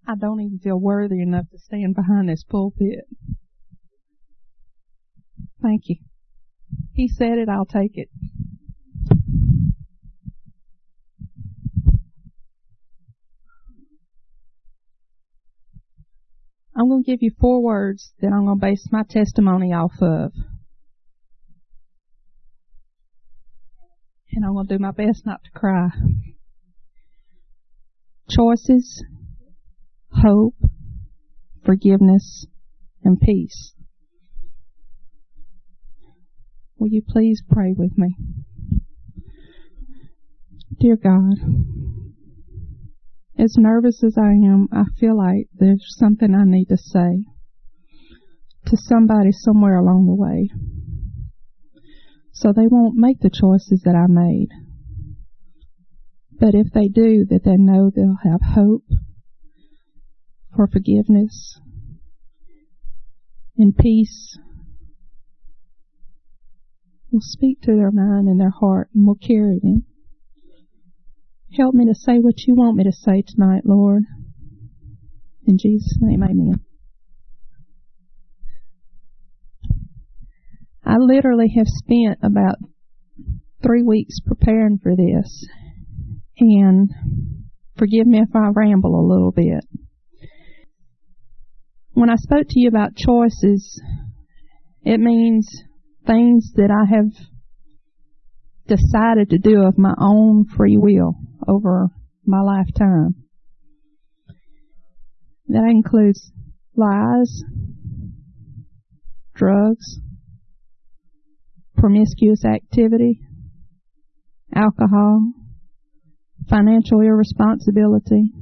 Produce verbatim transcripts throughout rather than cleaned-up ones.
I don't even feel worthy enough to stand behind this pulpit. Thank you. He said it, I'll take it. I'm going to give you four words that I'm going to base my testimony off of. And I'm going to do my best not to cry. Choices, hope, forgiveness, and peace. Will you please pray with me? Dear God, as nervous as I am, I feel like there's something I need to say to somebody somewhere along the way, so they won't make the choices that I made. But if they do, that they know they'll have hope for forgiveness and peace. We'll speak to their mind and their heart, and we'll carry them. Help me to say what you want me to say tonight, Lord. In Jesus' name, amen. I literally have spent about three weeks preparing for this. And forgive me if I ramble a little bit. When I spoke to you about choices, it means things that I have decided to do of my own free will over my lifetime. That includes lies, drugs, promiscuous activity, alcohol, financial irresponsibility,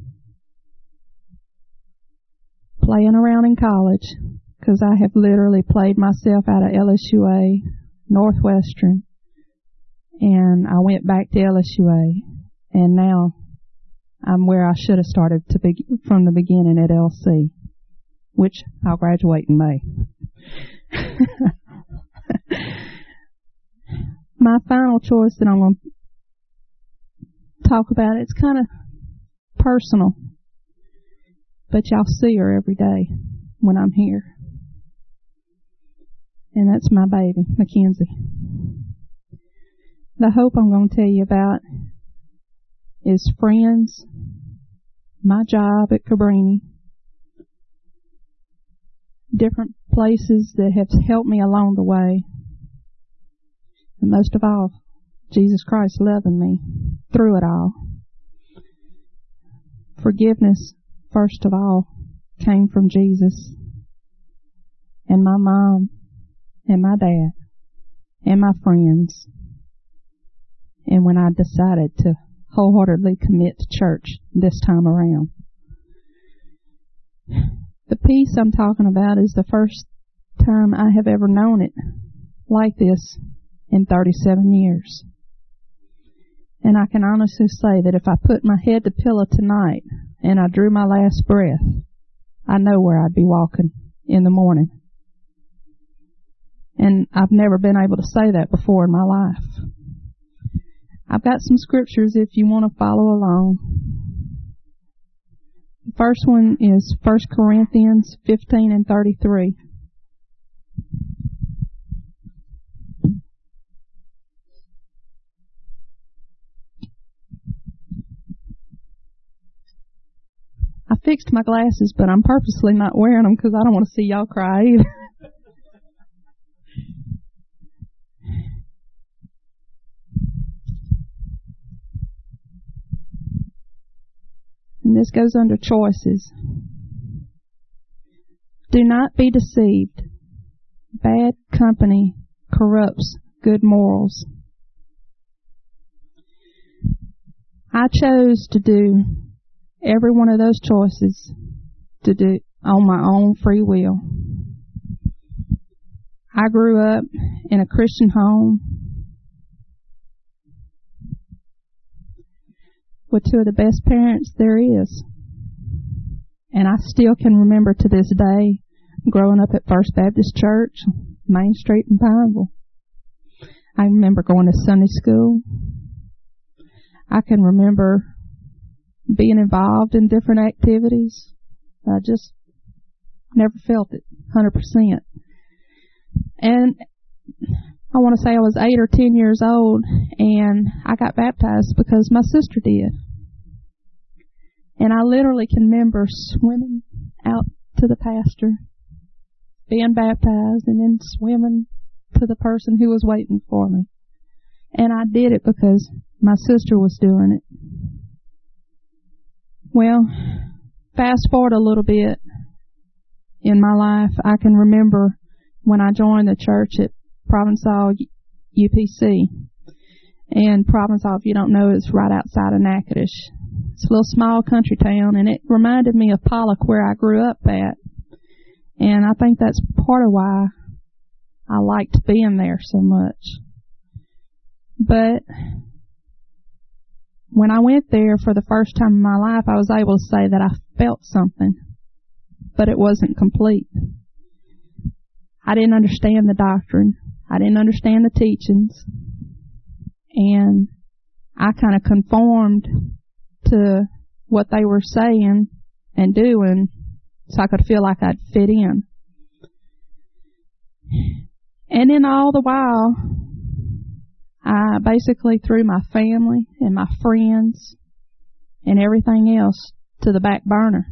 playing around in college, because I have literally played myself out of L S U A, Northwestern, and I went back to L S U A, and now I'm where I should have started to be from the beginning at L C, which I'll graduate in May. My final choice that I'm going to talk about, it's kind of personal, but y'all see her every day when I'm here. And that's my baby, Mackenzie. The hope I'm going to tell you about is friends, my job at Cabrini, different places that have helped me along the way, and most of all, Jesus Christ loving me through it all. Forgiveness, first of all, came from Jesus, and my mom, and my dad, and my friends. And when I decided to wholeheartedly commit to church this time around. The peace I'm talking about is the first time I have ever known it like this in thirty-seven years. And I can honestly say that if I put my head to pillow tonight and I drew my last breath, I know where I'd be walking in the morning. And I've never been able to say that before in my life. I've got some scriptures if you want to follow along. The first one is First Corinthians fifteen and thirty-three. I fixed my glasses, but I'm purposely not wearing them because I don't want to see y'all cry either. And this goes under choices. Do not be deceived. Bad company corrupts good morals. I chose to do every one of those choices to do on my own free will. I grew up in a Christian home with two of the best parents there is. And I still can remember to this day growing up at First Baptist Church, Main Street in Pineville. I remember going to Sunday school. I can remember being involved in different activities. I just never felt it one hundred percent. And I want to say I was eight or ten years old, and I got baptized because my sister did. And I literally can remember swimming out to the pastor, being baptized, and then swimming to the person who was waiting for me. And I did it because my sister was doing it. Well, fast forward a little bit in my life, I can remember when I joined the church at Provençal U P C. And Provençal, if you don't know, is right outside of Natchitoches. It's a little small country town, and it reminded me of Pollock, where I grew up at. And I think that's part of why I liked being there so much. But when I went there for the first time in my life, I was able to say that I felt something, but it wasn't complete. I didn't understand the doctrine. I didn't understand the teachings. And I kind of conformed to what they were saying and doing so I could feel like I'd fit in. And then all the while, I basically threw my family and my friends and everything else to the back burner.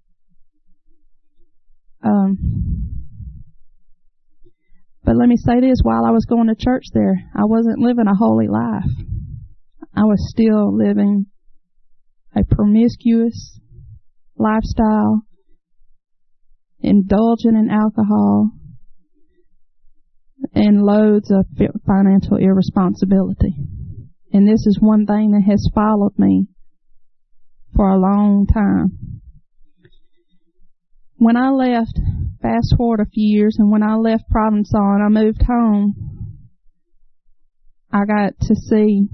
Um, but let me say this, while I was going to church there, I wasn't living a holy life. I was still living a promiscuous lifestyle, indulging in alcohol, and loads of financial irresponsibility. And this is one thing that has followed me for a long time. When I left, fast forward a few years, and when I left Provençal and I moved home, I got to see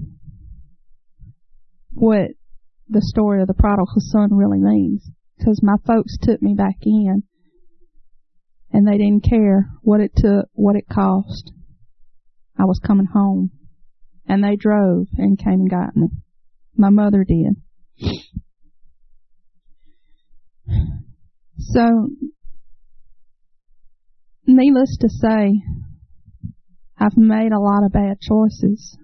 what the story of the prodigal son really means. Because my folks took me back in, and they didn't care what it took, what it cost. I was coming home. And they drove and came and got me. My mother did. So, needless to say, I've made a lot of bad choices.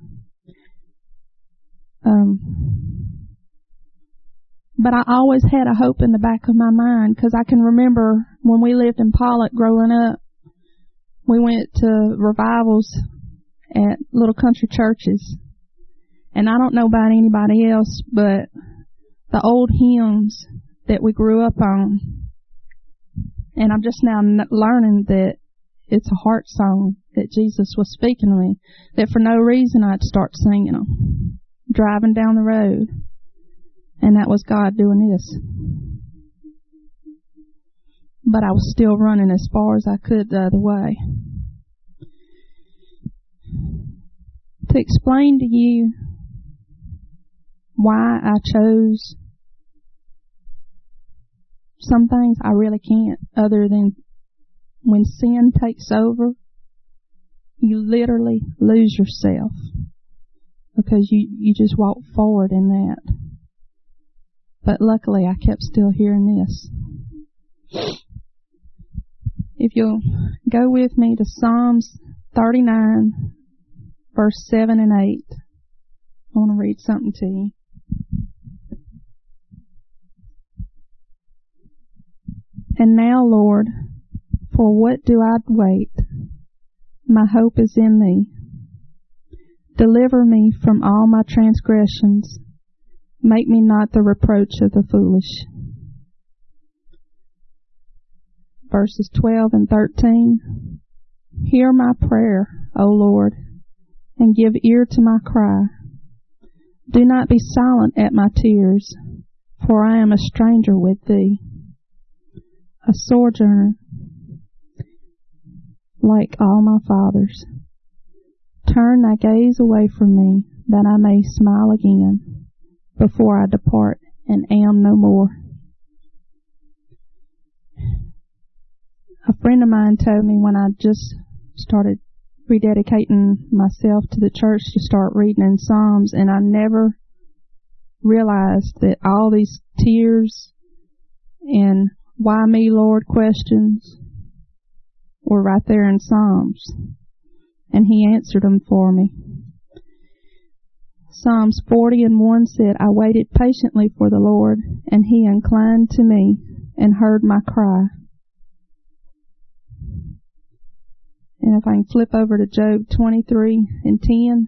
Um, but I always had a hope in the back of my mind, because I can remember when we lived in Pollock growing up, we went to revivals at little country churches. And I don't know about anybody else, but the old hymns that we grew up on, and I'm just now learning that it's a heart song that Jesus was speaking to me, that for no reason I'd start singing them, driving down the road. And that was God doing this. But I was still running as far as I could the other way. To explain to you why I chose some things, I really can't, other than when sin takes over, you literally lose yourself, because you, you just walk forward in that. But luckily, I kept still hearing this. If you'll go with me to Psalms thirty-nine, verse seven and eight. I want to read something to you. And now, Lord, for what do I wait? My hope is in Thee. Deliver me from all my transgressions. Make me not the reproach of the foolish. Verses twelve and thirteen. Hear my prayer, O Lord, and give ear to my cry. Do not be silent at my tears, for I am a stranger with Thee, a sojourner like all my fathers. Turn thy gaze away from me, that I may smile again, before I depart and am no more. A friend of mine told me when I just started rededicating myself to the church to start reading in Psalms, and I never realized that all these tears and why me, Lord questions were right there in Psalms. And He answered them for me. Psalms forty and one said, I waited patiently for the Lord, and He inclined to me and heard my cry. And if I can flip over to Job twenty-three and ten.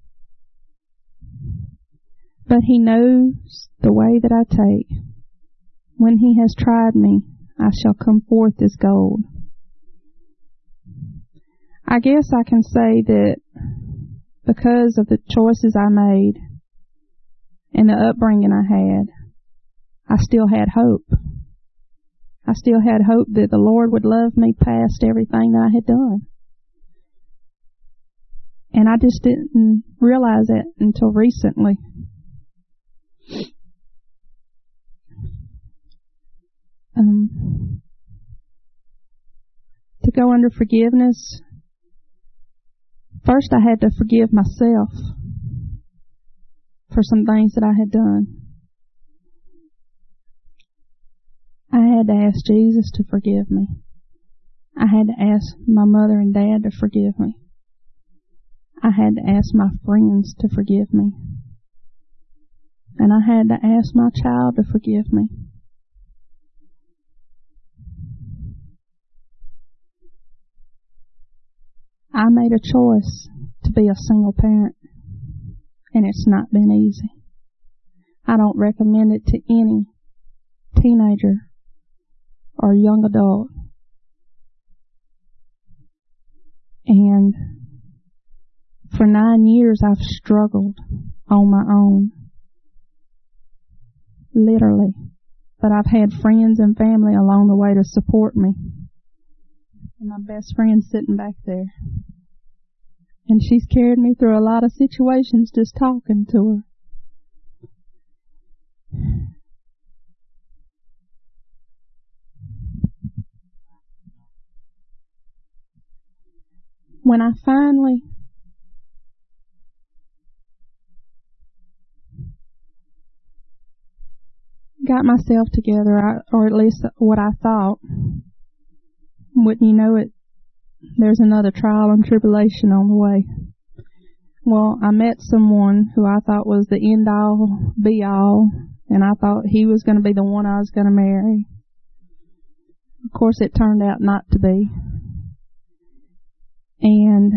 But He knows the way that I take. When He has tried me, I shall come forth as gold. I guess I can say that because of the choices I made and the upbringing I had, I still had hope. I still had hope that the Lord would love me past everything that I had done. And I just didn't realize it until recently. Um, to go under forgiveness, first I had to forgive myself for some things that I had done. I had to ask Jesus to forgive me. I had to ask my mother and dad to forgive me. I had to ask my friends to forgive me. And I had to ask my child to forgive me. I made a choice to be a single parent, and it's not been easy. I don't recommend it to any teenager or young adult. And for nine years I've struggled on my own. Literally. But I've had friends and family along the way to support me. And my best friend's sitting back there. And she's carried me through a lot of situations just talking to her. When I finally got myself together, or at least what I thought, wouldn't you know it, there's another trial and tribulation on the way. Well, I met someone who I thought was the end all, be all, and I thought he was going to be the one I was going to marry. Of course, it turned out not to be. And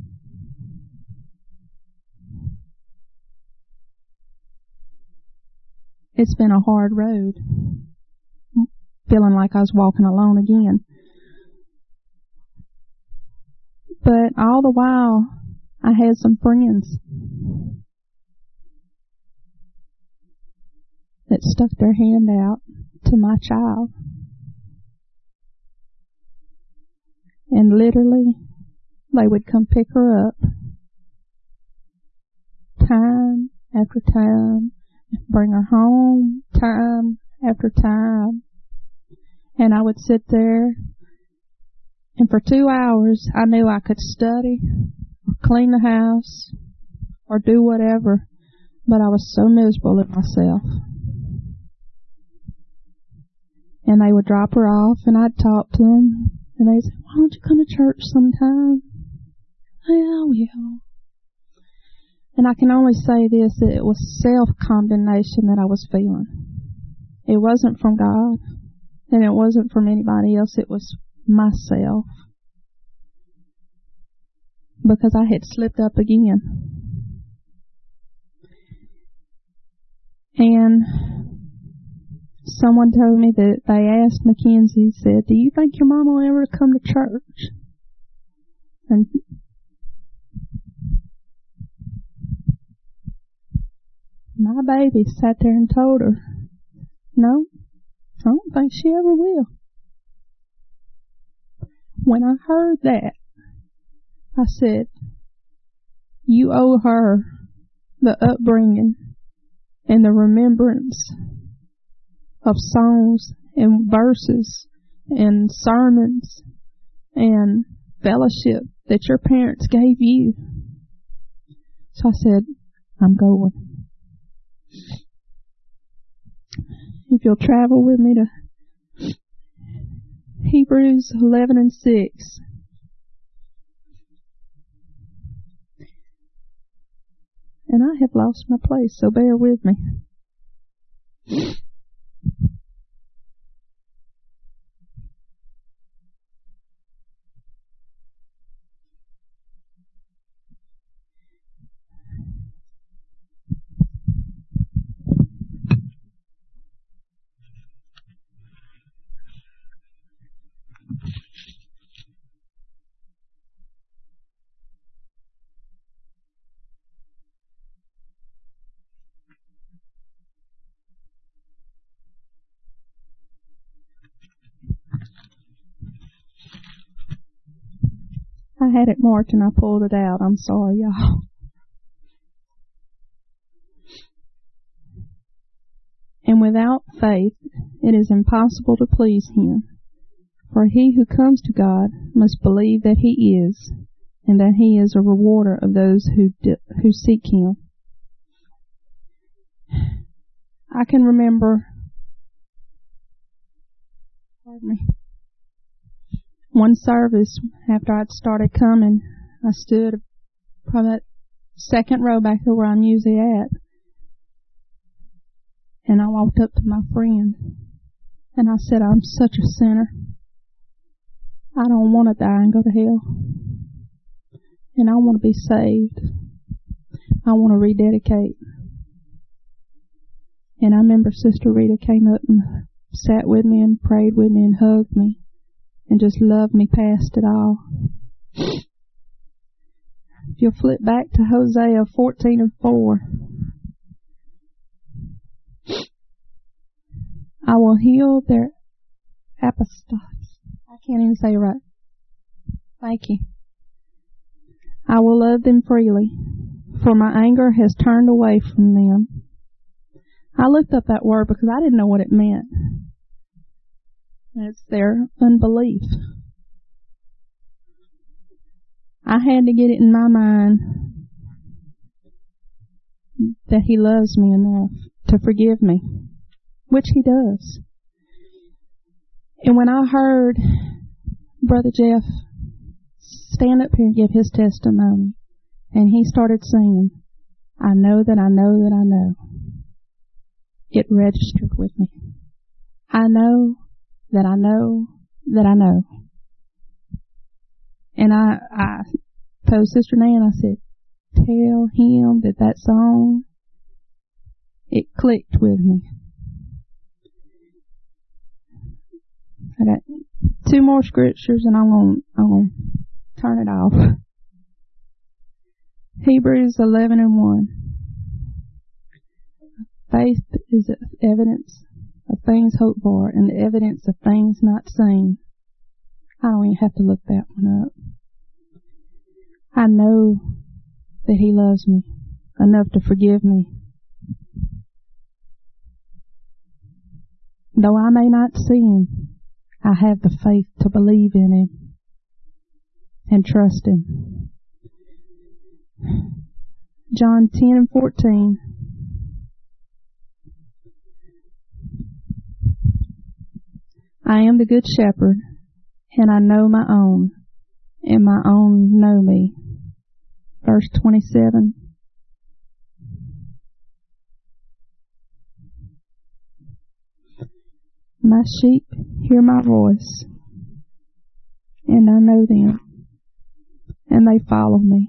it's been a hard road, feeling like I was walking alone again. But all the while, I had some friends that stuck their hand out to my child. And literally, they would come pick her up time after time, bring her home time after time. And I would sit there, and for two hours I knew I could study or clean the house or do whatever, but I was so miserable at myself. And they would drop her off, and I'd talk to them, and they'd say, why don't you come to church sometime? Yeah, I will. And I can only say this, that it was self-condemnation that I was feeling. It wasn't from God, and it wasn't from anybody else. It was myself. Because I had slipped up again. And someone told me that they asked Mackenzie, said, do you think your mama will ever come to church? And my baby sat there and told her, no, I don't think she ever will. When I heard that, I said, you owe her the upbringing and the remembrance of songs and verses and sermons and fellowship that your parents gave you. So I said, I'm going. If you'll travel with me to Hebrews eleven and six. And I have lost my place, so bear with me. I had it marked and I pulled it out. I'm sorry, y'all. And without faith, it is impossible to please Him. For he who comes to God must believe that He is, and that He is a rewarder of those who di- who seek Him. I can remember, pardon me, one service after I'd started coming. I stood from that second row back there where I'm usually at, and I walked up to my friend, and I said, I'm such a sinner. I don't want to die and go to hell. And I want to be saved. I want to rededicate. And I remember Sister Rita came up and sat with me and prayed with me and hugged me and just loved me past it all. If you'll flip back to Hosea fourteen and four. I will heal their apostates. I can't even say it right. Thank you. I will love them freely, for my anger has turned away from them. I looked up that word because I didn't know what it meant. It's their unbelief. I had to get it in my mind that He loves me enough to forgive me, which He does. And when I heard Brother Jeff stand up here and give his testimony, and he started singing, I know that I know that I know, it registered with me. I know that I know that I know. And I, I told Sister Nan, I said, tell him that that song, it clicked with me. I got two more scriptures and I'm going I'm going to turn it off. Hebrews eleven and one. Faith is the evidence of things hoped for and the evidence of things not seen. I don't even have to look that one up. I know that He loves me enough to forgive me. Though I may not see Him, I have the faith to believe in Him and trust Him. John ten and fourteen. I am the good shepherd, and I know my own, and my own know me. Verse twenty-seven. My sheep hear my voice, and I know them, and they follow me.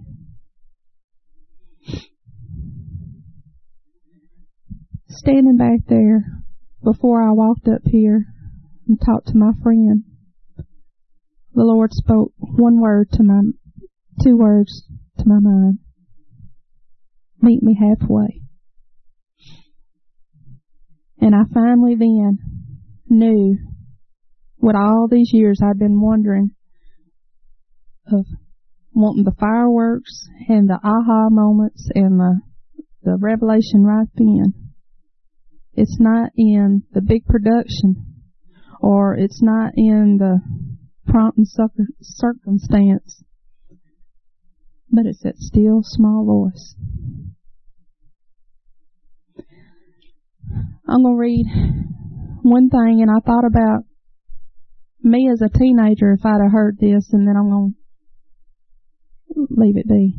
Standing back there, before I walked up here and talked to my friend, the Lord spoke one word to my, two words to my mind. Meet me halfway. And I finally then knew what all these years I'd been wondering of, wanting the fireworks and the aha moments and the, the revelation right then. It's not in the big production, or it's not in the prompt and circumstance, but it's that still small voice. I'm going to read one thing, and I thought about me as a teenager if I'd have heard this, and then I'm going to leave it be.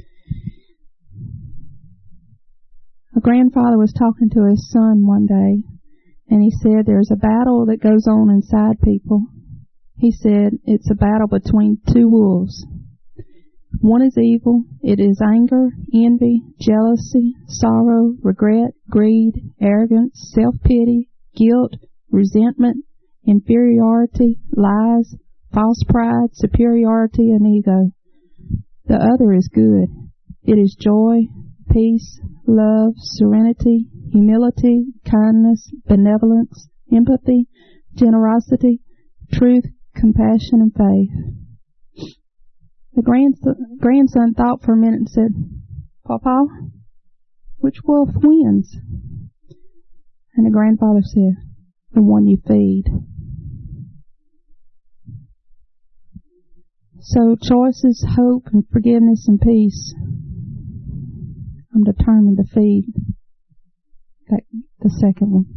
A grandfather was talking to his son one day, and he said there's a battle that goes on inside people. He said it's a battle between two wolves. One is evil. It is anger, envy, jealousy, sorrow, regret, greed, arrogance, self-pity, guilt, resentment, inferiority, lies, false pride, superiority, and ego. The other is good. It is joy, peace, love, serenity, humility, kindness, benevolence, empathy, generosity, truth, compassion, and faith. The grandson, grandson thought for a minute and said, Papa, which wolf wins? And the grandfather said, the one you feed. So choices, hope, and forgiveness and peace. I'm determined to feed that, the second one.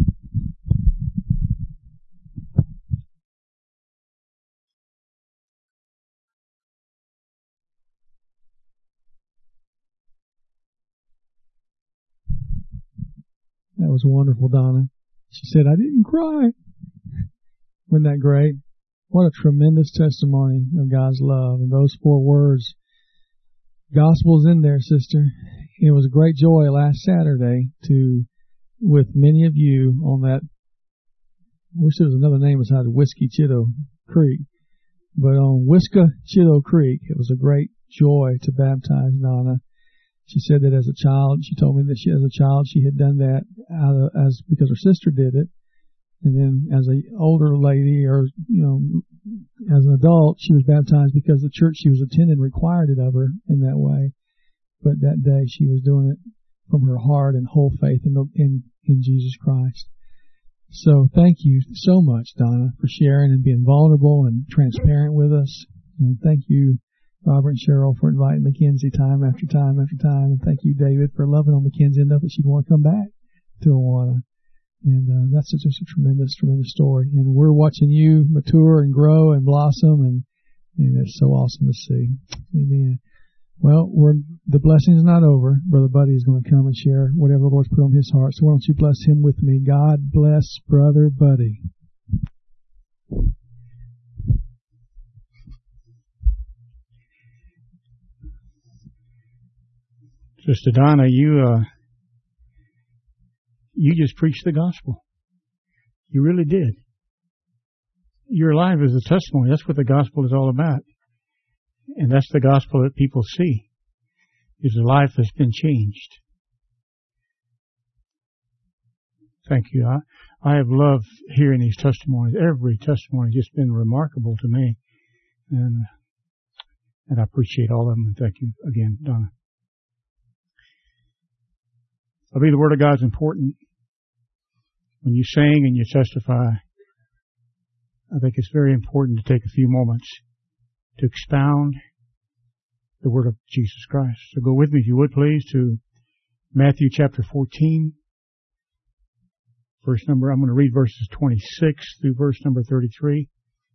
That was wonderful, Donna. She said, I didn't cry. Wasn't that great? What a tremendous testimony of God's love. And those four words, gospel's in there, sister. It was a great joy last Saturday to, with many of you on that, I wish there was another name besides Whiskey Chitto Creek, but on Whiska Chitto Creek, it was a great joy to baptize Donna. She said that as a child, she told me that she, as a child, she had done that out of, as because her sister did it. And then as an older lady, or, you know, as an adult, she was baptized because the church she was attending required it of her in that way. But that day she was doing it from her heart and whole faith in, the, in, in Jesus Christ. So thank you so much, Donna, for sharing and being vulnerable and transparent with us. And thank you, Robert and Cheryl, for inviting Mackenzie time after time after time. And thank you, David, for loving on Mackenzie enough that she'd want to come back to Awana. And uh, that's just a tremendous, tremendous story. And we're watching you mature and grow and blossom, and and it's so awesome to see. Amen. Well, we're, the blessing's not over. Brother Buddy is going to come and share whatever the Lord's put on his heart. So why don't you bless him with me? God bless Brother Buddy. Sister Donna, you uh, you just preached the gospel. You really did. Your life is a testimony. That's what the gospel is all about. And that's the gospel that people see, is a life that's been changed. Thank you. I, I have loved hearing these testimonies. Every testimony has just been remarkable to me. And, and I appreciate all of them. And thank you again, Donna. I believe the Word of God is important. When you sing and you testify, I think it's very important to take a few moments to expound the Word of Jesus Christ. So go with me, if you would, please, to Matthew chapter fourteen. Verse number, I'm going to read verses twenty-six through verse number thirty-three.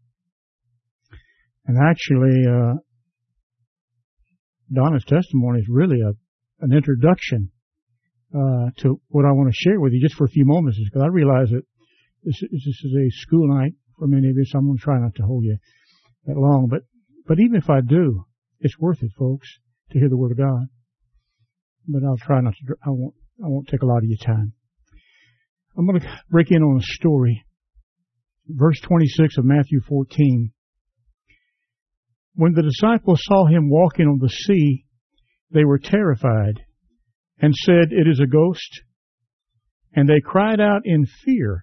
And actually, uh, Donna's testimony is really a, an introduction Uh, to what I want to share with you just for a few moments, because I realize that this, this is a school night for many of you, so I'm going to try not to hold you that long. But, but even if I do, it's worth it, folks, to hear the Word of God. But I'll try not to, I won't, I won't take a lot of your time. I'm going to break in on a story. Verse twenty-six of Matthew fourteen. When the disciples saw him walking on the sea, they were terrified and said, "It is a ghost." And they cried out in fear.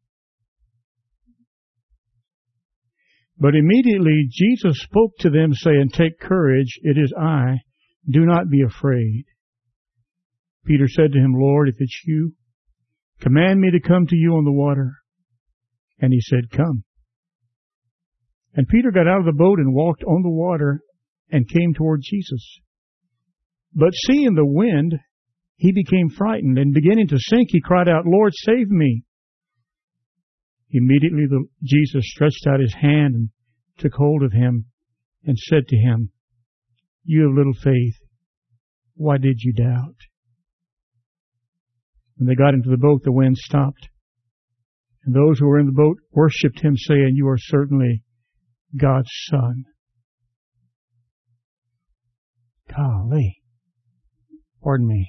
But immediately Jesus spoke to them, saying, "Take courage, it is I. Do not be afraid." Peter said to him, "Lord, if it's you, command me to come to you on the water." And he said, "Come." And Peter got out of the boat and walked on the water and came toward Jesus. But seeing the wind, he became frightened, and beginning to sink, he cried out, "Lord, save me." Immediately the, Jesus stretched out his hand and took hold of him and said to him, "You have little faith. Why did you doubt?" When they got into the boat, the wind stopped. And those who were in the boat worshipped him, saying, "You are certainly God's Son." Golly. Pardon me.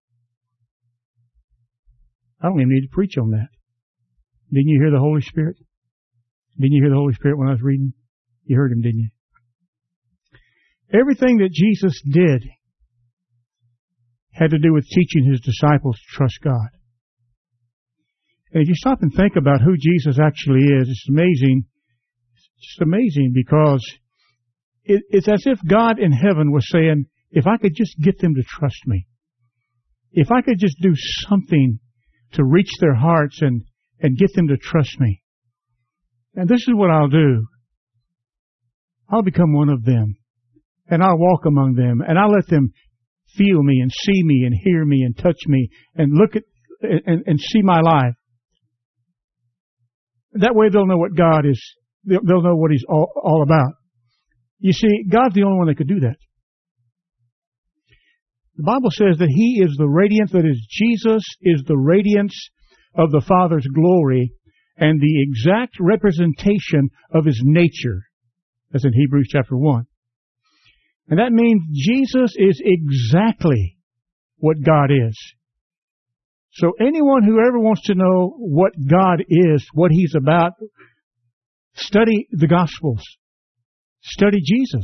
I don't even need to preach on that. Didn't you hear the Holy Spirit? Didn't you hear the Holy Spirit when I was reading? You heard him, didn't you? Everything that Jesus did had to do with teaching his disciples to trust God. And if you stop and think about who Jesus actually is, it's amazing. It's just amazing because it, it's as if God in heaven was saying, if I could just get them to trust me, if I could just do something to reach their hearts and, and get them to trust me, and this is what I'll do. I'll become one of them, and I'll walk among them, and I'll let them feel me and see me and hear me and touch me and look at and, and see my life. That way they'll know what God is, they'll, they'll know what He's all, all about. You see, God's the only one that could do that. The Bible says that He is the radiance, that is, Jesus is the radiance of the Father's glory and the exact representation of His nature. That's in Hebrews chapter one. And that means Jesus is exactly what God is. So anyone who ever wants to know what God is, what He's about, study the Gospels. Study Jesus.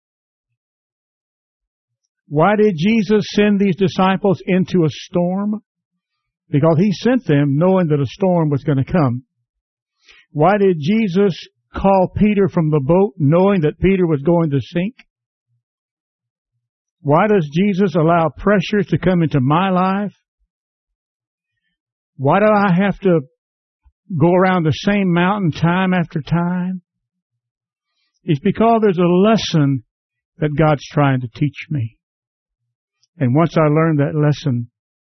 Why did Jesus send these disciples into a storm? Because He sent them knowing that a storm was going to come. Why did Jesus call Peter from the boat knowing that Peter was going to sink? Why does Jesus allow pressures to come into my life? Why do I have to go around the same mountain time after time? It's because there's a lesson that God's trying to teach me. And once I learn that lesson,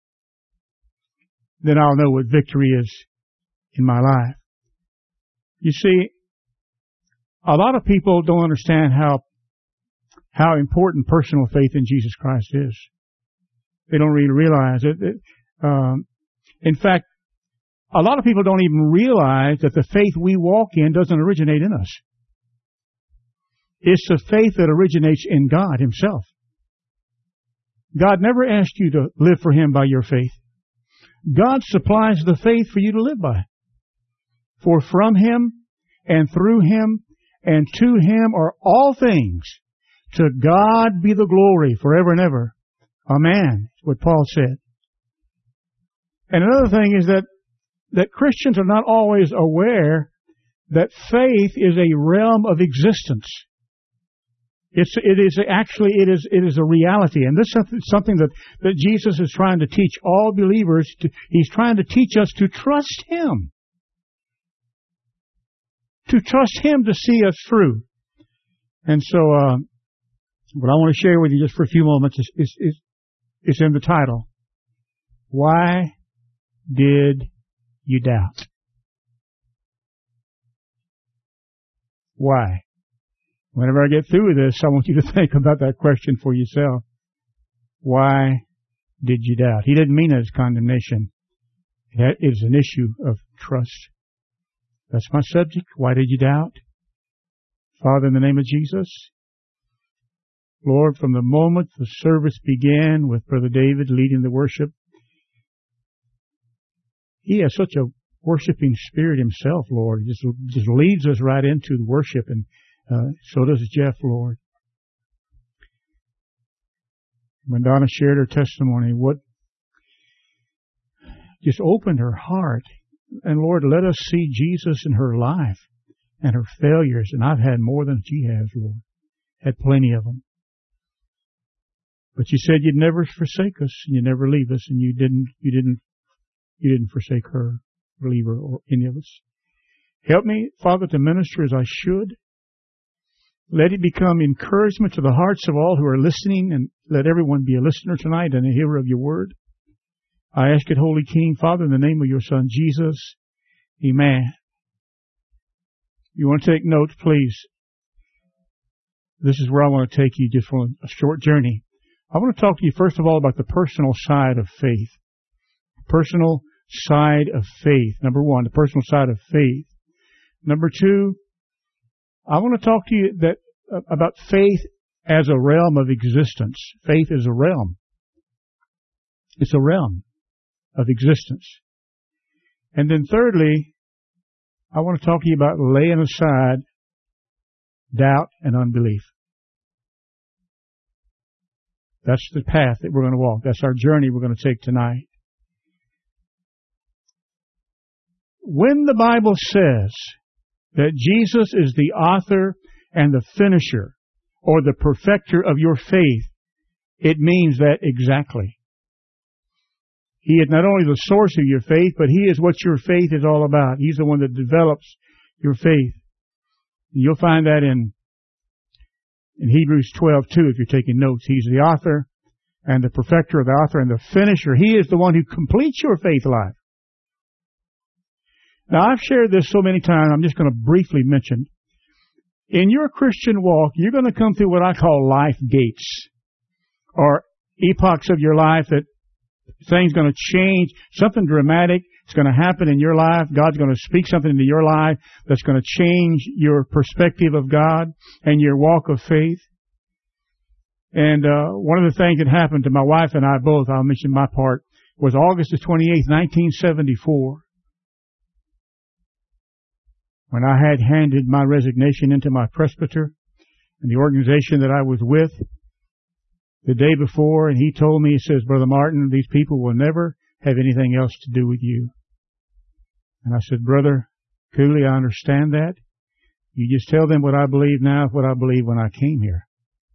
then I'll know what victory is in my life. You see, a lot of people don't understand how how important personal faith in Jesus Christ is. They don't really realize it. it um, in fact, a lot of people don't even realize that the faith we walk in doesn't originate in us. It's the faith that originates in God Himself. God never asked you to live for Him by your faith. God supplies the faith for you to live by. For from Him and through Him and to Him are all things. To God be the glory forever and ever. Amen. What Paul said. And another thing is that, that Christians are not always aware that faith is a realm of existence. It's, it is actually, it is, it is a reality. And this is something that, that Jesus is trying to teach all believers. To, he's trying to teach us to trust Him. To trust Him to see us through. And so, uh, what I want to share with you just for a few moments is, is, is, is in the title. Why did you doubt? Why? Whenever I get through with this, I want you to think about that question for yourself. Why did you doubt? He didn't mean it as condemnation. It is an issue of trust. That's my subject. Why did you doubt? Father, in the name of Jesus, Lord, from the moment the service began with Brother David leading the worship, he has such a worshiping spirit himself, Lord. He just, just leads us right into the worship, and uh, so does Jeff, Lord. When Donna shared her testimony, what just opened her heart. And Lord, let us see Jesus in her life and her failures. And I've had more than she has, Lord. Had plenty of them. But you said you'd never forsake us and you'd never leave us, and you didn't, you didn't, you didn't forsake her, or leave her, or any of us. Help me, Father, to minister as I should. Let it become encouragement to the hearts of all who are listening, and let everyone be a listener tonight and a hearer of your word. I ask it, Holy King, Father, in the name of your Son, Jesus. Amen. you want to take notes, please. This is where I want to take you just for a short journey. I want to talk to you first of all about the personal side of faith. Personal side of faith. Number one, the personal side of faith. Number two, I want to talk to you that uh, about faith as a realm of existence. Faith is a realm. It's a realm of existence. And then thirdly, I want to talk to you about laying aside doubt and unbelief. That's the path that we're going to walk. That's our journey we're going to take tonight. When the Bible says that Jesus is the author and the finisher or the perfecter of your faith, it means that exactly. He is not only the source of your faith, but He is what your faith is all about. He's the one that develops your faith. You'll find that in, in Hebrews twelve two if you're taking notes. He's the author and the perfecter, the author and the finisher. He is the one who completes your faith life. Now, I've shared this so many times, I'm just going to briefly mention. In your Christian walk, you're going to come through what I call life gates, or epochs of your life that things going to change, something dramatic is going to happen in your life. God's going to speak something into your life that's going to change your perspective of God and your walk of faith. And uh, one of the things that happened to my wife and I both, I'll mention my part, was August the twenty-eighth, nineteen seventy-four. When I had handed my resignation into my presbyter and the organization that I was with the day before, and he told me, he says, Brother Martin, these people will never have anything else to do with you. And I said, Brother Cooley, I understand that. You just tell them what I believe now, what I believed when I came here.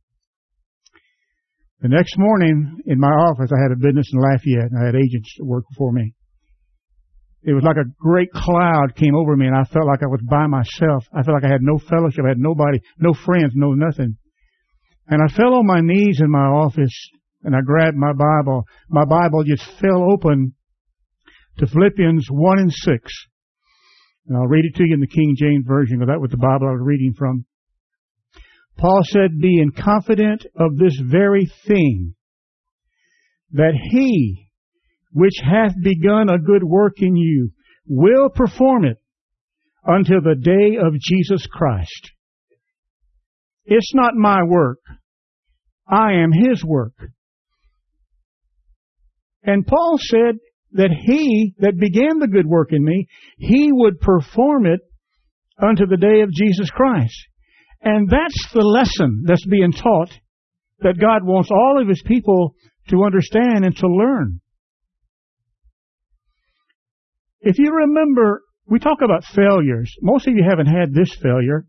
The next morning in my office, I had a business in Lafayette, and I had agents that worked for me. It was like a great cloud came over me, and I felt like I was by myself. I felt like I had no fellowship, I had nobody, no friends, no nothing. And I fell on my knees in my office, and I grabbed my Bible. My Bible just fell open to Philippians one and six. And I'll read it to you in the King James Version, because that was the Bible I was reading from. Paul said, being confident of this very thing, that He which hath begun a good work in you will perform it until the day of Jesus Christ. It's not my work. I am His work. And Paul said that He that began the good work in me, He would perform it unto the day of Jesus Christ. And that's the lesson that's being taught that God wants all of His people to understand and to learn. If you remember, we talk about failures. Most of you haven't had this failure.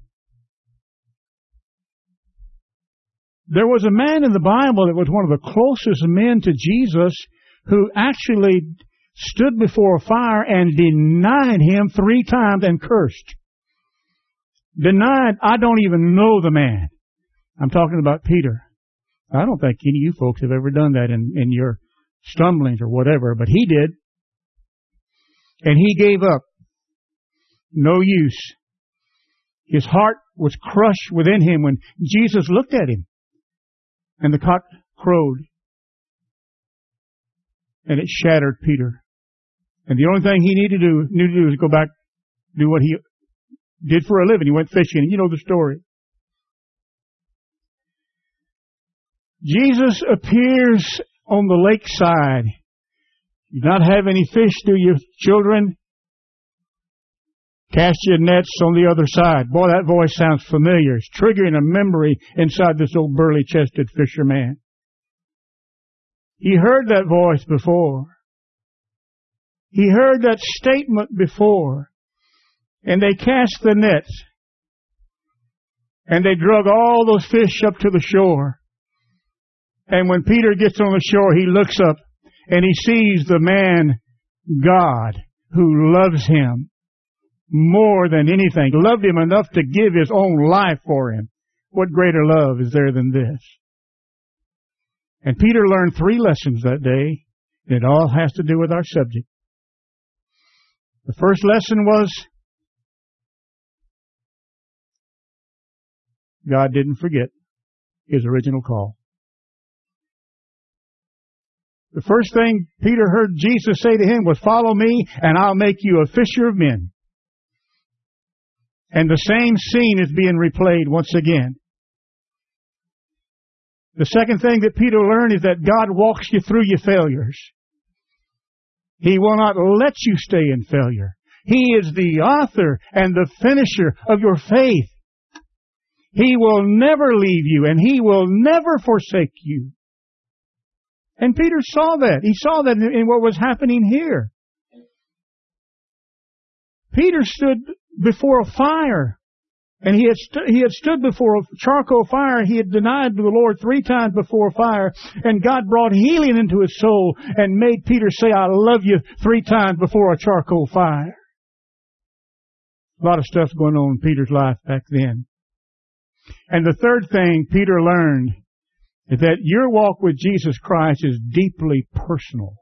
There was a man in the Bible that was one of the closest men to Jesus who actually stood before a fire and denied Him three times and cursed. Denied, I don't even know the man. I'm talking about Peter. I don't think any of you folks have ever done that in, in your stumblings or whatever, but he did. And he gave up. No use. His heart was crushed within him when Jesus looked at him. And the cock crowed. And it shattered Peter. And the only thing he needed to do, needed to do was go back, do what he did for a living. He went fishing. You know the story. Jesus appears on the lakeside. You not have any fish, do you, children? Cast your nets on the other side. Boy, that voice sounds familiar. It's triggering a memory inside this old burly-chested fisherman. He heard that voice before. He heard that statement before. And they cast the nets. And they drug all those fish up to the shore. And when Peter gets on the shore, he looks up and he sees the man, God, who loves him more than anything. Loved him enough to give His own life for him. What greater love is there than this? And Peter learned three lessons that day. And it all has to do with our subject. The first lesson was God didn't forget His original call. The first thing Peter heard Jesus say to him was, "Follow me, and I'll make you a fisher of men." And the same scene is being replayed once again. The second thing that Peter learned is that God walks you through your failures. He will not let you stay in failure. He is the author and the finisher of your faith. He will never leave you, and He will never forsake you. And Peter saw that. He saw that in what was happening here. Peter stood before a fire, and he had, st- he had stood before a charcoal fire. He had denied the Lord three times before a fire, and God brought healing into his soul and made Peter say, "I love you," three times before a charcoal fire. A lot of stuff's going on in Peter's life back then. And the third thing Peter learned is that your walk with Jesus Christ is deeply personal.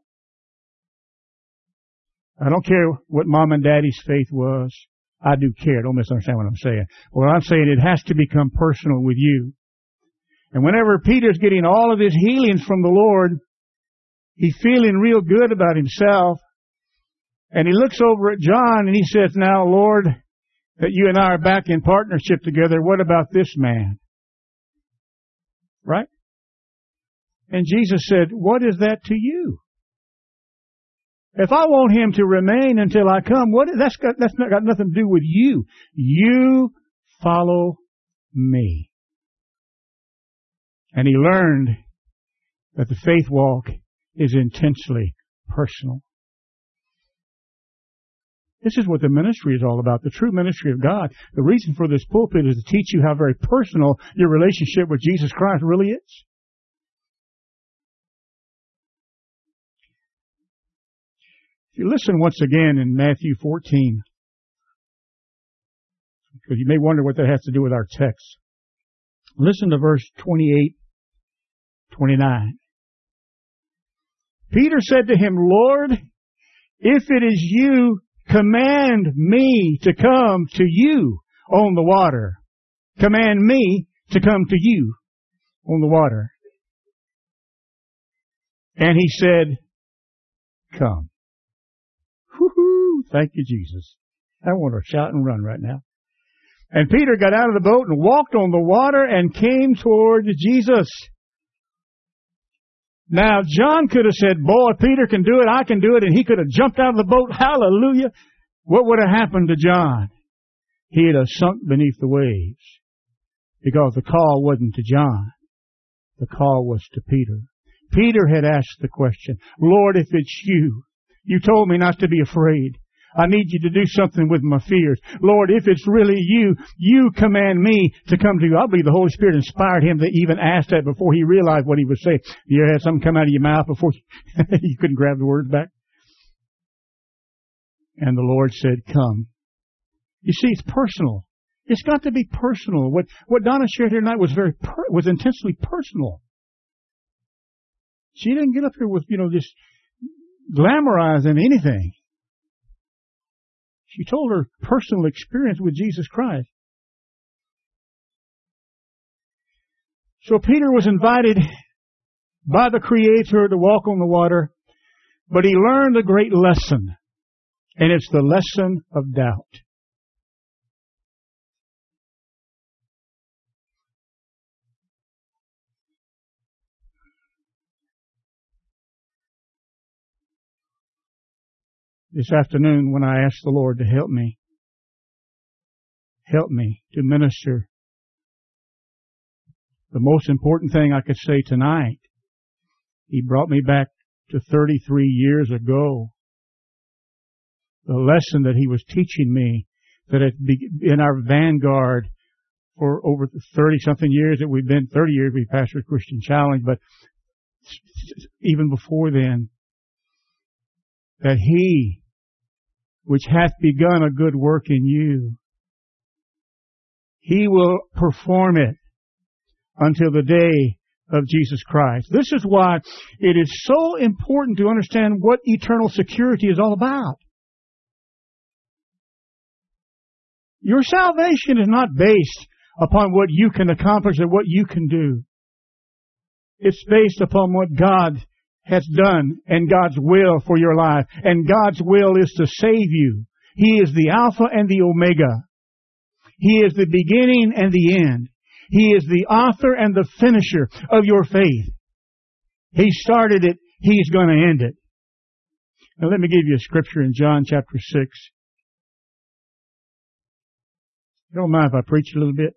I don't care what mom and daddy's faith was. I do care. Don't misunderstand what I'm saying. What I'm saying, it has to become personal with you. And whenever Peter's getting all of his healings from the Lord, he's feeling real good about himself. And he looks over at John and he says, "Now, Lord, that you and I are back in partnership together, what about this man?" Right? And Jesus said, "What is that to you? If I want him to remain until I come, what, that's got, that's not got nothing to do with you. You follow me." And he learned that the faith walk is intensely personal. This is what the ministry is all about, the true ministry of God. The reason for this pulpit is to teach you how very personal your relationship with Jesus Christ really is. If you listen once again in Matthew fourteen, because you may wonder what that has to do with our text. Listen to verse twenty-eight, twenty-nine. Peter said to him, "Lord, if it is you, command me to come to you on the water." Command me to come to you on the water. And he said, "Come." Woo-hoo! Thank you, Jesus. I want to shout and run right now. And Peter got out of the boat and walked on the water and came toward Jesus. Now, John could have said, "Boy, Peter can do it, I can do it," and he could have jumped out of the boat. Hallelujah. What would have happened to John? He'd have sunk beneath the waves. Because the call wasn't to John. The call was to Peter. Peter had asked the question, "Lord, if it's you, you told me not to be afraid. I need you to do something with my fears. Lord, if it's really you, you command me to come to you." I believe the Holy Spirit inspired him to even ask that before he realized what he was saying. You ever had something come out of your mouth before you couldn't grab the words back? And the Lord said, "Come." You see, it's personal. It's got to be personal. What what Donna shared here tonight was very per, was intensely personal. She didn't get up here with, you know, just glamorizing anything. She told her personal experience with Jesus Christ. So Peter was invited by the Creator to walk on the water, but he learned a great lesson, and it's the lesson of doubt. This afternoon, when I asked the Lord to help me, help me to minister, the most important thing I could say tonight, He brought me back to thirty-three years ago. The lesson that He was teaching me, that had been in our vanguard for over thirty-something years that we've been, thirty years we pastored Christian Challenge, but even before then, that He, which hath begun a good work in you, He will perform it until the day of Jesus Christ. This is why it is so important to understand what eternal security is all about. Your salvation is not based upon what you can accomplish or what you can do. It's based upon what God has done and God's will for your life. And God's will is to save you. He is the Alpha and the Omega. He is the beginning and the end. He is the author and the finisher of your faith. He started it. He's going to end it. Now let me give you a scripture in John chapter six. You don't mind if I preach a little bit?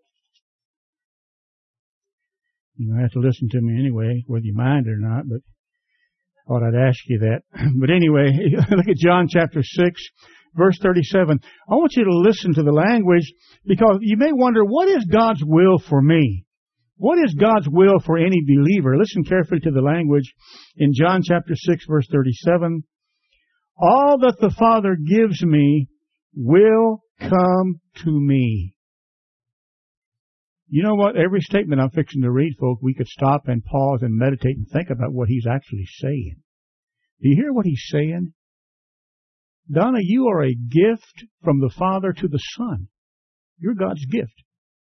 You don't have to listen to me anyway, whether you mind or not, but I thought I'd ask you that. But anyway, look at John chapter six, verse thirty-seven. I want you to listen to the language, because you may wonder, what is God's will for me? What is God's will for any believer? Listen carefully to the language in John chapter six, verse thirty-seven. All that the Father gives me will come to me. You know what? Every statement I'm fixing to read, folks, we could stop and pause and meditate and think about what he's actually saying. Do you hear what he's saying? Donna, you are a gift from the Father to the Son. You're God's gift.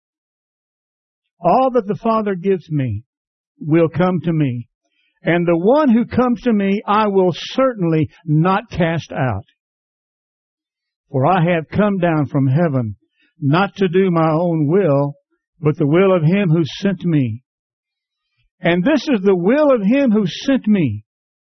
All that the Father gives me will come to me. And the one who comes to me, I will certainly not cast out. For I have come down from heaven, not to do my own will, but the will of him who sent me. And this is the will of him who sent me,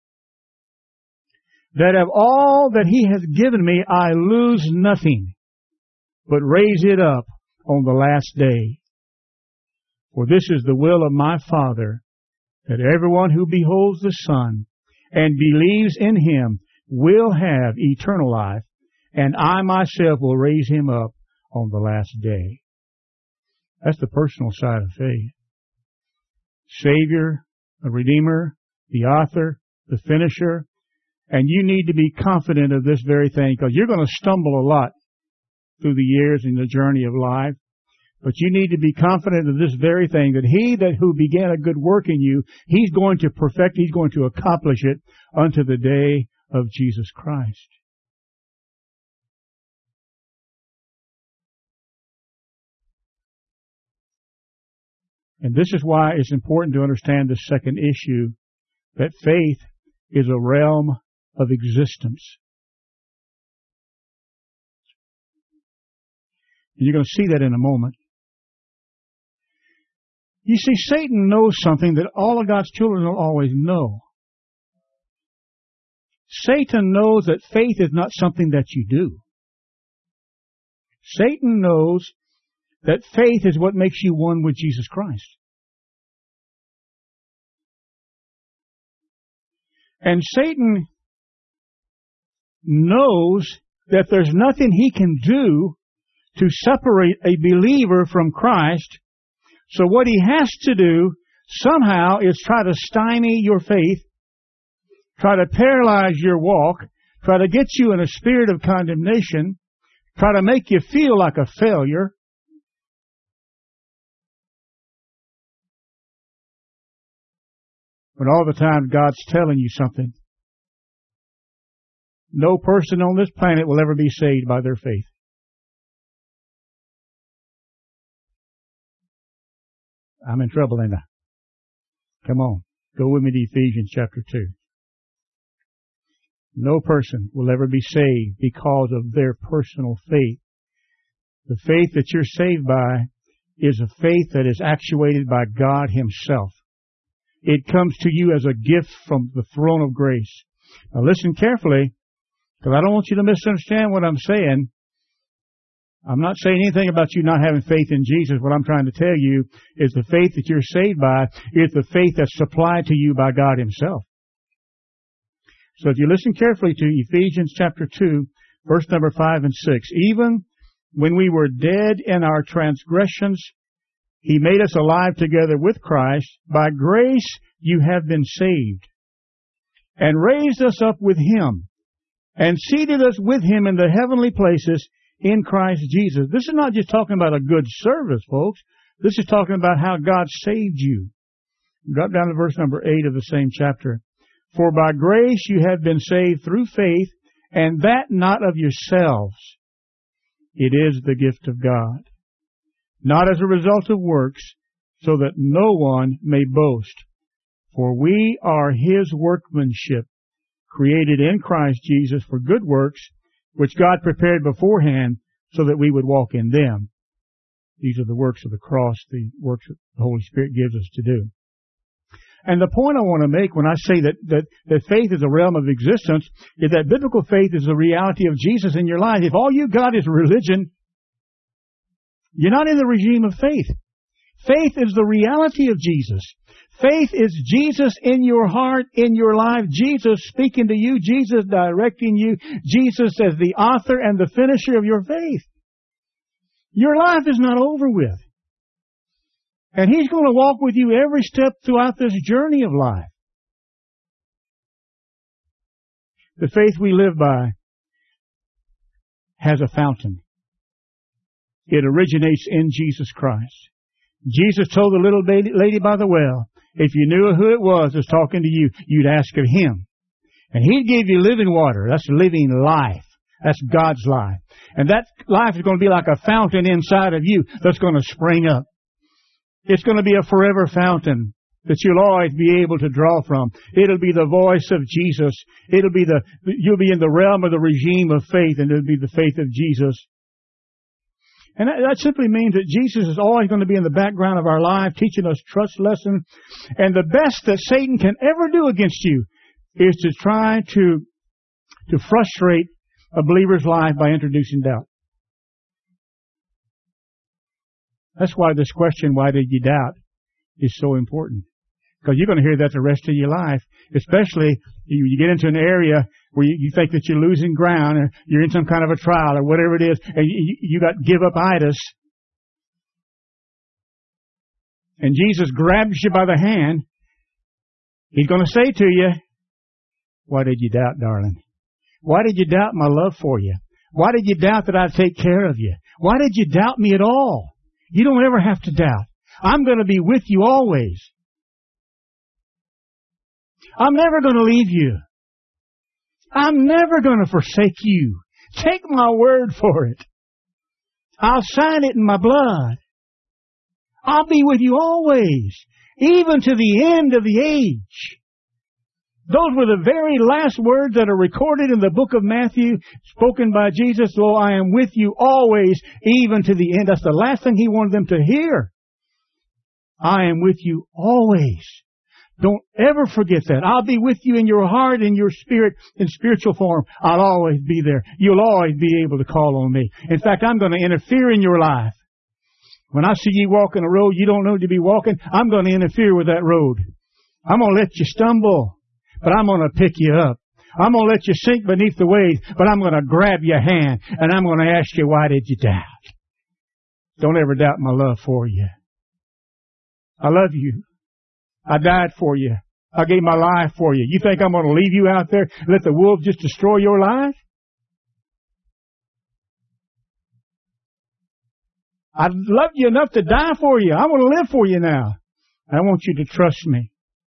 that of all that he has given me, I lose nothing, but raise it up on the last day. For this is the will of my Father, that everyone who beholds the Son and believes in him will have eternal life, and I myself will raise him up on the last day. That's the personal side of faith. Savior, a Redeemer, the author, the finisher, and you need to be confident of this very thing, because you're going to stumble a lot through the years in the journey of life. But you need to be confident of this very thing, that he that who began a good work in you, he's going to perfect, he's going to accomplish it unto the day of Jesus Christ. And this is why it's important to understand the second issue, that faith is a realm of existence. And you're going to see that in a moment. You see, Satan knows something that all of God's children will always know. Satan knows that faith is not something that you do. Satan knows that faith is what makes you one with Jesus Christ. And Satan knows that there's nothing he can do to separate a believer from Christ. So what he has to do somehow is try to stymie your faith, try to paralyze your walk, try to get you in a spirit of condemnation, try to make you feel like a failure. But all the time God's telling you something. No person on this planet will ever be saved by their faith. I'm in trouble, ain't I? Come on. Go with me to Ephesians chapter two. No person will ever be saved because of their personal faith. The faith that you're saved by is a faith that is actuated by God Himself. It comes to you as a gift from the throne of grace. Now listen carefully, because I don't want you to misunderstand what I'm saying. I'm not saying anything about you not having faith in Jesus. What I'm trying to tell you is the faith that you're saved by is the faith that's supplied to you by God Himself. So if you listen carefully to Ephesians chapter two, verse number five and six, even when we were dead in our transgressions, He made us alive together with Christ. By grace you have been saved, and raised us up with Him, and seated us with Him in the heavenly places in Christ Jesus. This is not just talking about a good service, folks. This is talking about how God saved you. Drop down to verse number eight of the same chapter. For by grace you have been saved through faith, and that not of yourselves. It is the gift of God, not as a result of works, so that no one may boast. For we are His workmanship, created in Christ Jesus for good works, which God prepared beforehand so that we would walk in them. These are the works of the cross, the works that the Holy Spirit gives us to do. And the point I want to make when I say that, that, that faith is a realm of existence is that biblical faith is the reality of Jesus in your life. If all you got is religion, you're not in the regime of faith. Faith is the reality of Jesus. Faith is Jesus in your heart, in your life, Jesus speaking to you, Jesus directing you, Jesus as the author and the finisher of your faith. Your life is not over with. And He's going to walk with you every step throughout this journey of life. The faith we live by has a fountain. It originates in Jesus Christ. Jesus told the little lady by the well, if you knew who it was that's talking to you, you'd ask of Him. And He'd give you living water. That's living life. That's God's life. And that life is going to be like a fountain inside of you that's going to spring up. It's going to be a forever fountain that you'll always be able to draw from. It'll be the voice of Jesus. It'll be the, you'll be in the realm of the regime of faith, and it'll be the faith of Jesus. And that, that simply means that Jesus is always going to be in the background of our life, teaching us trust lessons. And the best that Satan can ever do against you is to try to, to frustrate a believer's life by introducing doubt. That's why this question, why did you doubt, is so important. Because you're going to hear that the rest of your life. Especially you, you get into an area where you, you think that you're losing ground, or you're in some kind of a trial, or whatever it is, and you, you got give-up-itis. And Jesus grabs you by the hand. He's going to say to you, why did you doubt, darling? Why did you doubt my love for you? Why did you doubt that I'd take care of you? Why did you doubt me at all? You don't ever have to doubt. I'm going to be with you always. I'm never going to leave you. I'm never going to forsake you. Take my word for it. I'll sign it in my blood. I'll be with you always, even to the end of the age. Those were the very last words that are recorded in the book of Matthew, spoken by Jesus. Lo, I am with you always, even to the end. That's the last thing He wanted them to hear. I am with you always. Don't ever forget that. I'll be with you in your heart, in your spirit, in spiritual form. I'll always be there. You'll always be able to call on me. In fact, I'm going to interfere in your life. When I see you walking a road you don't know to be walking, I'm going to interfere with that road. I'm going to let you stumble, but I'm going to pick you up. I'm going to let you sink beneath the waves, but I'm going to grab your hand, and I'm going to ask you, why did you doubt? Don't ever doubt my love for you. I love you. I died for you. I gave my life for you. You think I'm going to leave you out there and let the wolves just destroy your life? I love you enough to die for you. I want to live for you now. I want you to trust me.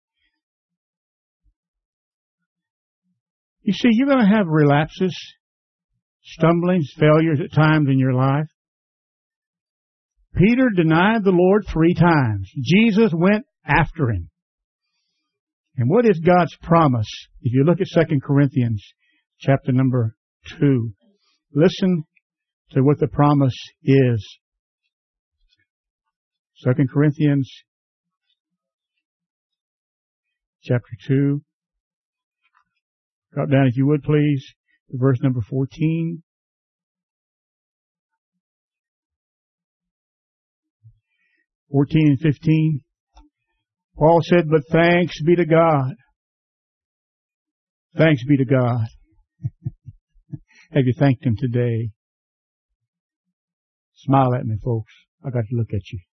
You see, you're going to have relapses, stumblings, failures at times in your life. Peter denied the Lord three times. Jesus went after him. And what is God's promise? If you look at Second Corinthians chapter number two, listen to what the promise is. Second Corinthians chapter two. Drop down, if you would, please, to verse number fourteen. fourteen and fifteen. Paul said, but thanks be to God. Thanks be to God. Have you thanked Him today? Smile at me, folks. I got to look at you.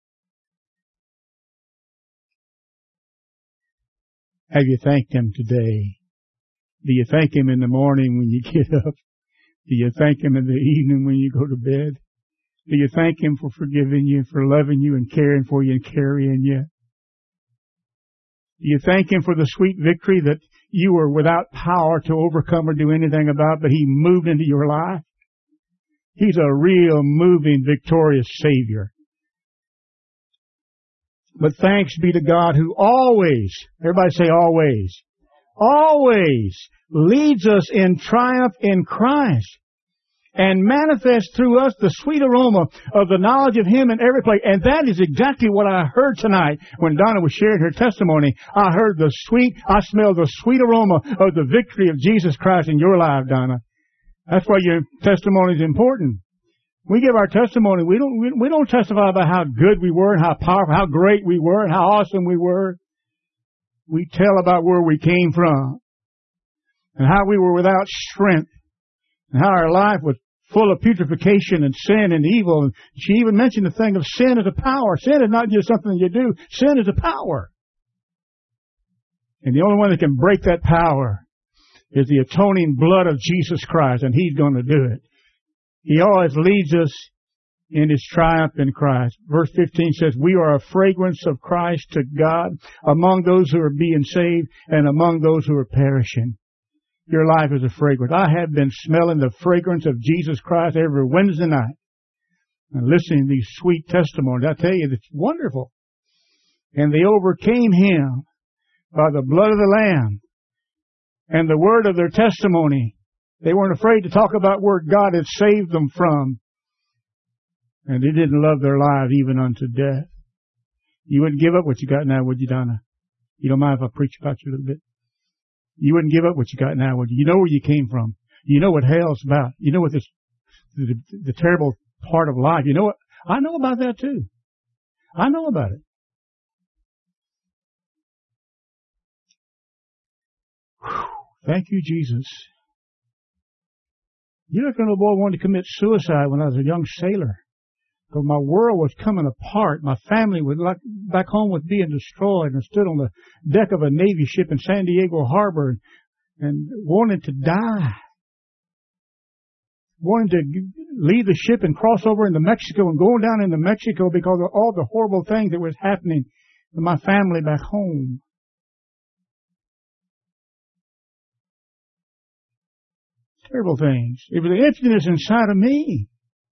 Have you thanked Him today? Do you thank Him in the morning when you get up? Do you thank Him in the evening when you go to bed? Do you thank Him for forgiving you, for loving you and caring for you and carrying you? Do you thank Him for the sweet victory that you were without power to overcome or do anything about, but He moved into your life? He's a real moving, victorious Savior. But thanks be to God who always, everybody say always, always leads us in triumph in Christ and manifests through us the sweet aroma of the knowledge of Him in every place. And that is exactly what I heard tonight when Donna was sharing her testimony. I heard the sweet, I smelled the sweet aroma of the victory of Jesus Christ in your life, Donna. That's why your testimony is important. We give our testimony. We don't, we, we don't testify about how good we were and how powerful, how great we were and how awesome we were. We tell about where we came from and how we were without strength and how our life was full of putrefaction and sin and evil. And she even mentioned the thing of sin as a power. Sin is not just something you do. Sin is a power. And the only one that can break that power is the atoning blood of Jesus Christ, and He's going to do it. He always leads us in His triumph in Christ. Verse fifteen says, we are a fragrance of Christ to God among those who are being saved and among those who are perishing. Your life is a fragrance. I have been smelling the fragrance of Jesus Christ every Wednesday night and listening to these sweet testimonies. I tell you, it's wonderful. And they overcame Him by the blood of the Lamb and the word of their testimony. They weren't afraid to talk about where God had saved them from. And they didn't love their lives even unto death. You wouldn't give up what you got now, would you, Donna? You don't mind if I preach about you a little bit? You wouldn't give up what you got now, would you? You know where you came from. You know what hell's about. You know what this, the, the terrible part of life. You know what? I know about that too. I know about it. Whew. Thank you, Jesus. You know, little boy wanted to commit suicide when I was a young sailor. Because my world was coming apart. My family was like back home was being destroyed, and I stood on the deck of a Navy ship in San Diego Harbor and, and wanted to die. Wanted to leave the ship and cross over into Mexico and going down into Mexico because of all the horrible things that was happening to my family back home. Terrible things. It was the emptiness inside of me.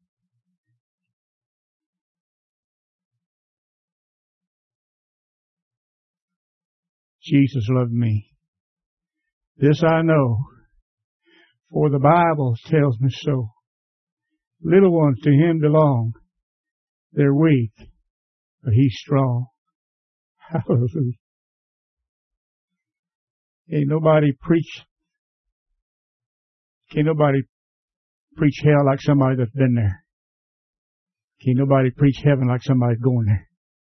Jesus loved me. This I know, for the Bible tells me so. Little ones to Him belong. They're weak, but He's strong. Hallelujah. Ain't nobody preach, can't nobody preach hell like somebody that's been there. Can't nobody preach heaven like somebody going there.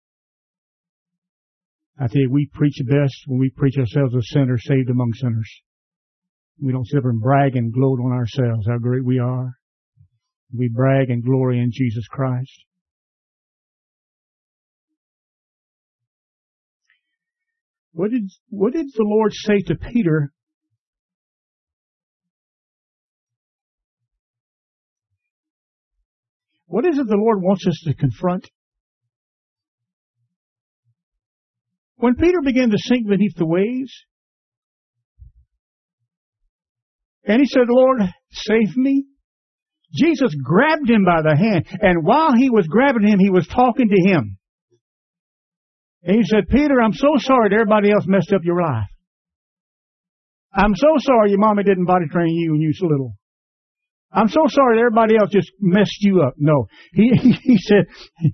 I tell you, we preach best when we preach ourselves as sinners saved among sinners. We don't sit up and brag and gloat on ourselves, how great we are. We brag and glory in Jesus Christ. What did, what did the Lord say to Peter? What is it the Lord wants us to confront? When Peter began to sink beneath the waves, and he said, Lord, save me, Jesus grabbed him by the hand, and while he was grabbing him, he was talking to him. And he said, Peter, I'm so sorry that everybody else messed up your life. I'm so sorry your mommy didn't body train you when you were little. I'm so sorry that everybody else just messed you up. No. He, he said,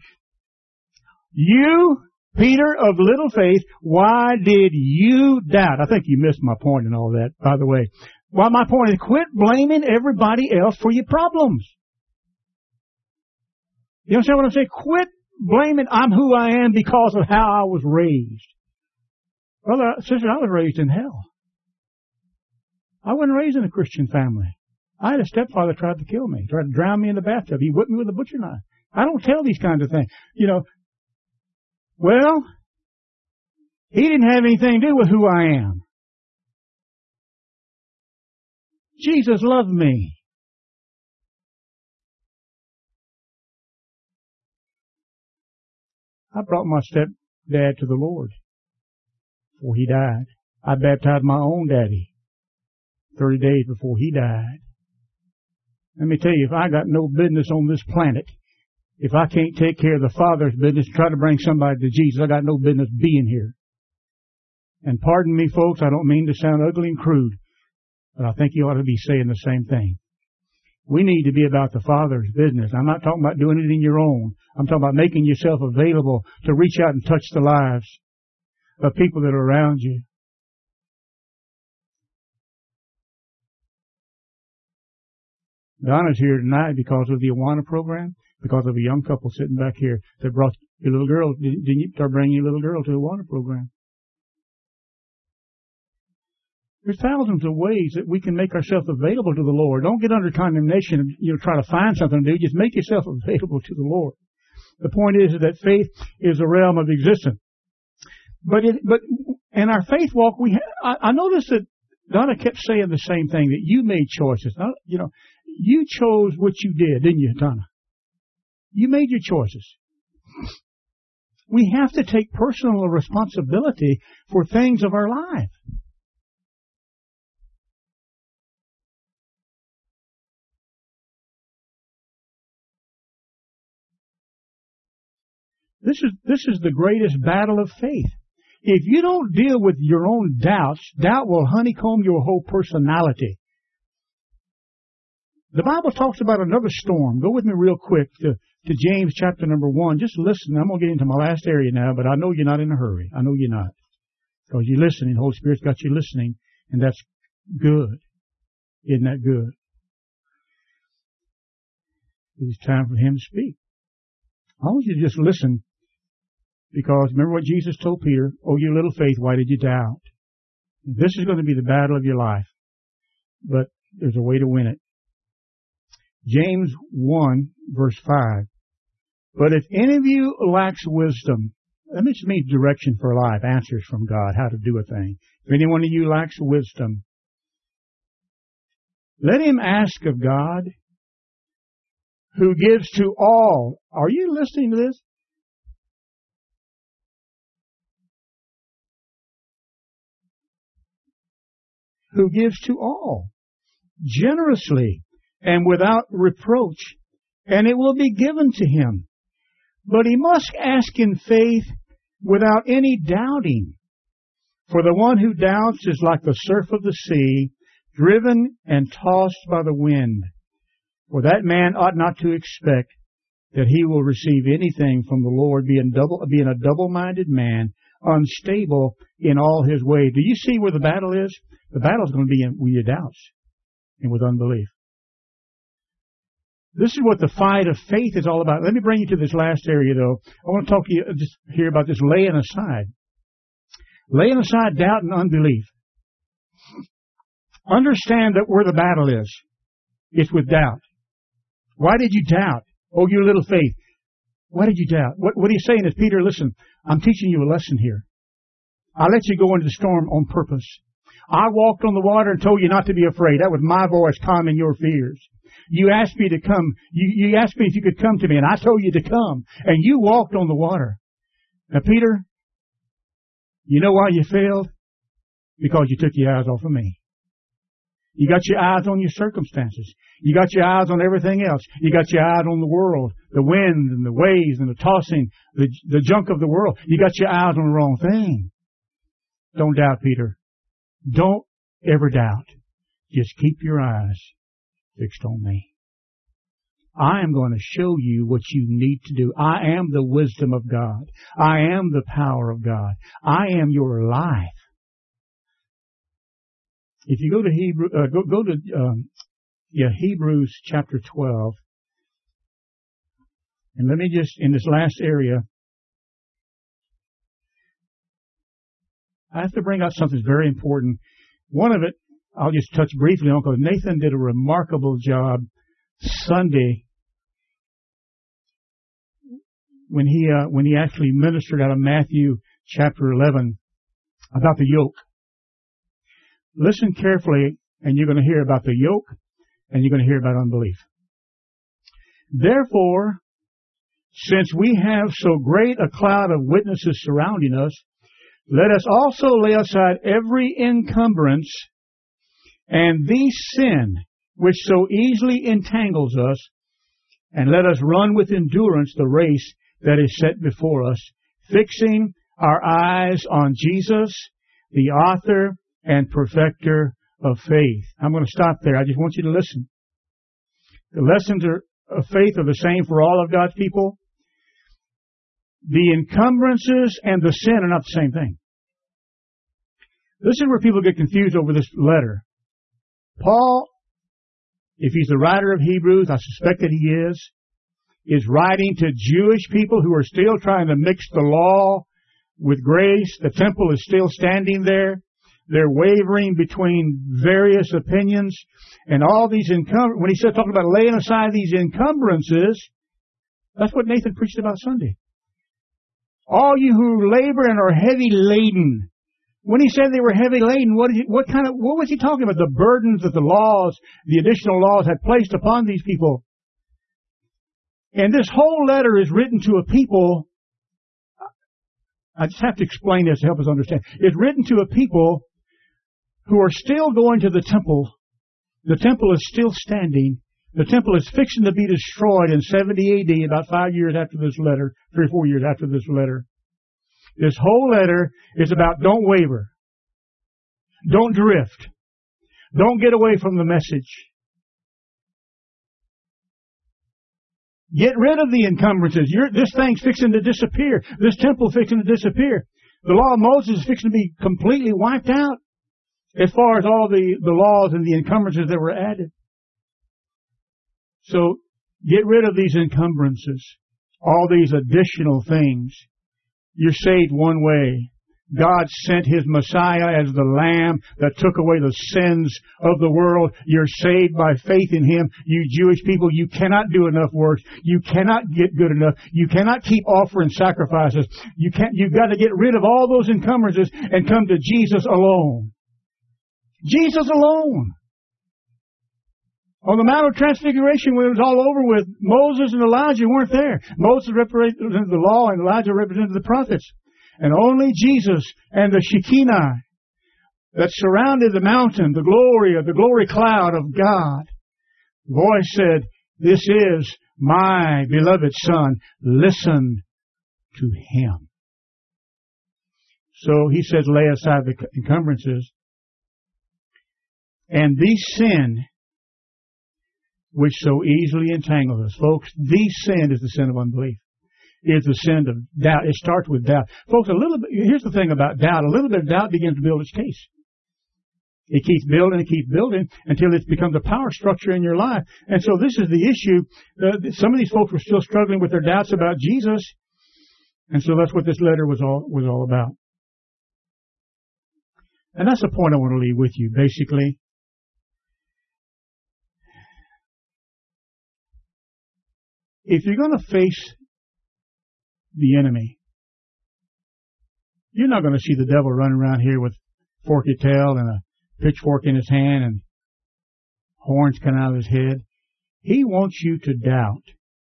you, Peter of little faith, why did you doubt? I think you missed my point in all that, by the way. Well, my point is, quit blaming everybody else for your problems. You understand what I'm saying? Quit blaming I'm who I am because of how I was raised. Brother, sister, I was raised in hell. I wasn't raised in a Christian family. I had a stepfather tried to kill me, tried to drown me in the bathtub. He whipped me with a butcher knife. I don't tell these kinds of things. You know, well, he didn't have anything to do with who I am. Jesus loved me. I brought my stepdad to the Lord before he died. I baptized my own daddy thirty days before he died. Let me tell you, if I got no business on this planet, If I can't take care of the Father's business, try to bring somebody to Jesus, I got no business being here. And pardon me, folks, I don't mean to sound ugly and crude, but I think you ought to be saying the same thing. We need to be about the Father's business. I'm not talking about doing it in your own. I'm talking about making yourself available to reach out and touch the lives of people that are around you. Donna's here tonight because of the Awana program, because of a young couple sitting back here that brought your little girl. Didn't you start bringing your little girl to the Awana program? There's thousands of ways that we can make ourselves available to the Lord. Don't get under condemnation and, you know, try to find something to do. Just make yourself available to the Lord. The point is that faith is a realm of existence. But it, but in our faith walk, we ha- I, I noticed that Donna kept saying the same thing, that you made choices. Now, you know, you chose what you did, didn't you, Donna? You made your choices. We have to take personal responsibility for things of our life. This is, this is the greatest battle of faith. If you don't deal with your own doubts, doubt will honeycomb your whole personality. The Bible talks about another storm. Go with me real quick to, to James chapter number one. Just listen. I'm going to get into my last area now, but I know you're not in a hurry. I know you're not. Because you're listening. The Holy Spirit's got you listening, and that's good. Isn't that good? It's time for Him to speak. I want you to just listen. Because remember what Jesus told Peter, oh, you little faith, why did you doubt? This is going to be the battle of your life. But there's a way to win it. James one, verse five. But if any of you lacks wisdom, that just means direction for life, answers from God, how to do a thing. If any one of you lacks wisdom, let him ask of God, who gives to all. Are you listening to this? Who gives to all, generously and without reproach, and it will be given to him. But he must ask in faith without any doubting. For the one who doubts is like the surf of the sea, driven and tossed by the wind. For that man ought not to expect that he will receive anything from the Lord, being double, being a double-minded man, unstable in all his ways. Do you see where the battle is? The battle is going to be in, with your doubts and with unbelief. This is what the fight of faith is all about. Let me bring you to this last area, though. I want to talk to you just here about this laying aside. Laying aside doubt and unbelief. Understand that where the battle is. It's with doubt. Why did you doubt? Oh, you little faith. Why did you doubt? What, what he's saying is, Peter, listen, I'm teaching you a lesson here. I let you go into the storm on purpose. I walked on the water and told you not to be afraid. That was my voice calming your fears. You asked me to come. You, you asked me if you could come to me, and I told you to come. And you walked on the water. Now, Peter, you know why you failed? Because you took your eyes off of me. You got your eyes on your circumstances. You got your eyes on everything else. You got your eyes on the world, the wind and the waves and the tossing, the, the junk of the world. You got your eyes on the wrong thing. Don't doubt, Peter. Don't ever doubt. Just keep your eyes fixed on me. I am going to show you what you need to do. I am the wisdom of God. I am the power of God. I am your life. If you go to Hebrew, uh, go, go to um, yeah Hebrews chapter twelve, and let me just in this last area, I have to bring out something very important. One of it, I'll just touch briefly on, because Nathan did a remarkable job Sunday when he uh, when he actually ministered out of Matthew chapter eleven about the yoke. Listen carefully, and you're going to hear about the yoke, and you're going to hear about unbelief. Therefore, since we have so great a cloud of witnesses surrounding us, let us also lay aside every encumbrance and the sin which so easily entangles us, And let us run with endurance the race that is set before us, fixing our eyes on Jesus, the author and perfecter of faith. I'm going to stop there. I just want you to listen. The lessons of faith are the same for all of God's people. The encumbrances and the sin are not the same thing. This is where people get confused over this letter. Paul, if he's the writer of Hebrews, I suspect that he is, is writing to Jewish people who are still trying to mix the law with grace. The temple is still standing there. They're wavering between various opinions. And all these encum- when he said talking about laying aside these encumbrances, that's what Nathan preached about Sunday. All you who labor and are heavy laden. When he said they were heavy laden, what, is he, what kind of, what was he talking about? The burdens that the laws, the additional laws had placed upon these people. And this whole letter is written to a people, I just have to explain this to help us understand. It's written to a people who are still going to the temple. The temple is still standing. The temple is fixing to be destroyed in seventy A D, about five years after this letter, three or four years after this letter. This whole letter is about don't waver. Don't drift. Don't get away from the message. Get rid of the encumbrances. You're, this thing's fixing to disappear. This temple's fixing to disappear. The law of Moses is fixing to be completely wiped out as far as all the, the laws and the encumbrances that were added. So get rid of these encumbrances, all these additional things. You're saved one way. God sent His Messiah as the Lamb that took away the sins of the world. You're saved by faith in Him. You Jewish people, you cannot do enough works. You cannot get good enough. You cannot keep offering sacrifices. You can't, you've got to get rid of all those encumbrances and come to Jesus alone. Jesus alone. On the Mount of Transfiguration, when it was all over with, Moses and Elijah weren't there. Moses represented the law and Elijah represented the prophets. And only Jesus and the Shekinah that surrounded the mountain, the glory of the glory cloud of God. The voice said, "This is my beloved Son. Listen to Him." So He says, lay aside the encumbrances. And the sin which so easily entangles us. Folks, the sin is the sin of unbelief. It's the sin of doubt. It starts with doubt. Folks, a little bit, here's the thing about doubt. A little bit of doubt begins to build its case. It keeps building, it keeps building until it becomes a power structure in your life. And so this is the issue. Uh, some of these folks were still struggling with their doubts about Jesus. And so that's what this letter was all, was all about. And that's the point I want to leave with you, basically. If you're going to face the enemy, you're not going to see the devil running around here with forky tail and a pitchfork in his hand and horns coming out of his head. He wants you to doubt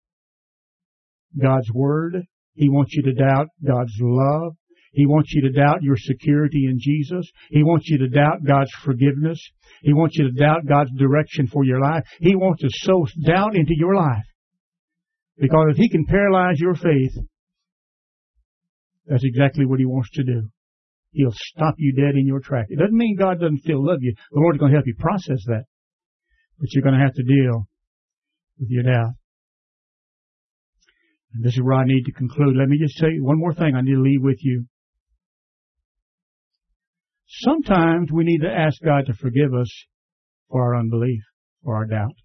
God's Word. He wants you to doubt God's love. He wants you to doubt your security in Jesus. He wants you to doubt God's forgiveness. He wants you to doubt God's direction for your life. He wants to sow doubt into your life. Because if he can paralyze your faith, that's exactly what he wants to do. He'll stop you dead in your track. It doesn't mean God doesn't still love you. The Lord's going to help you process that. But you're going to have to deal with your doubt. And this is where I need to conclude. Let me just say one more thing I need to leave with you. Sometimes we need to ask God to forgive us for our unbelief, for our doubt.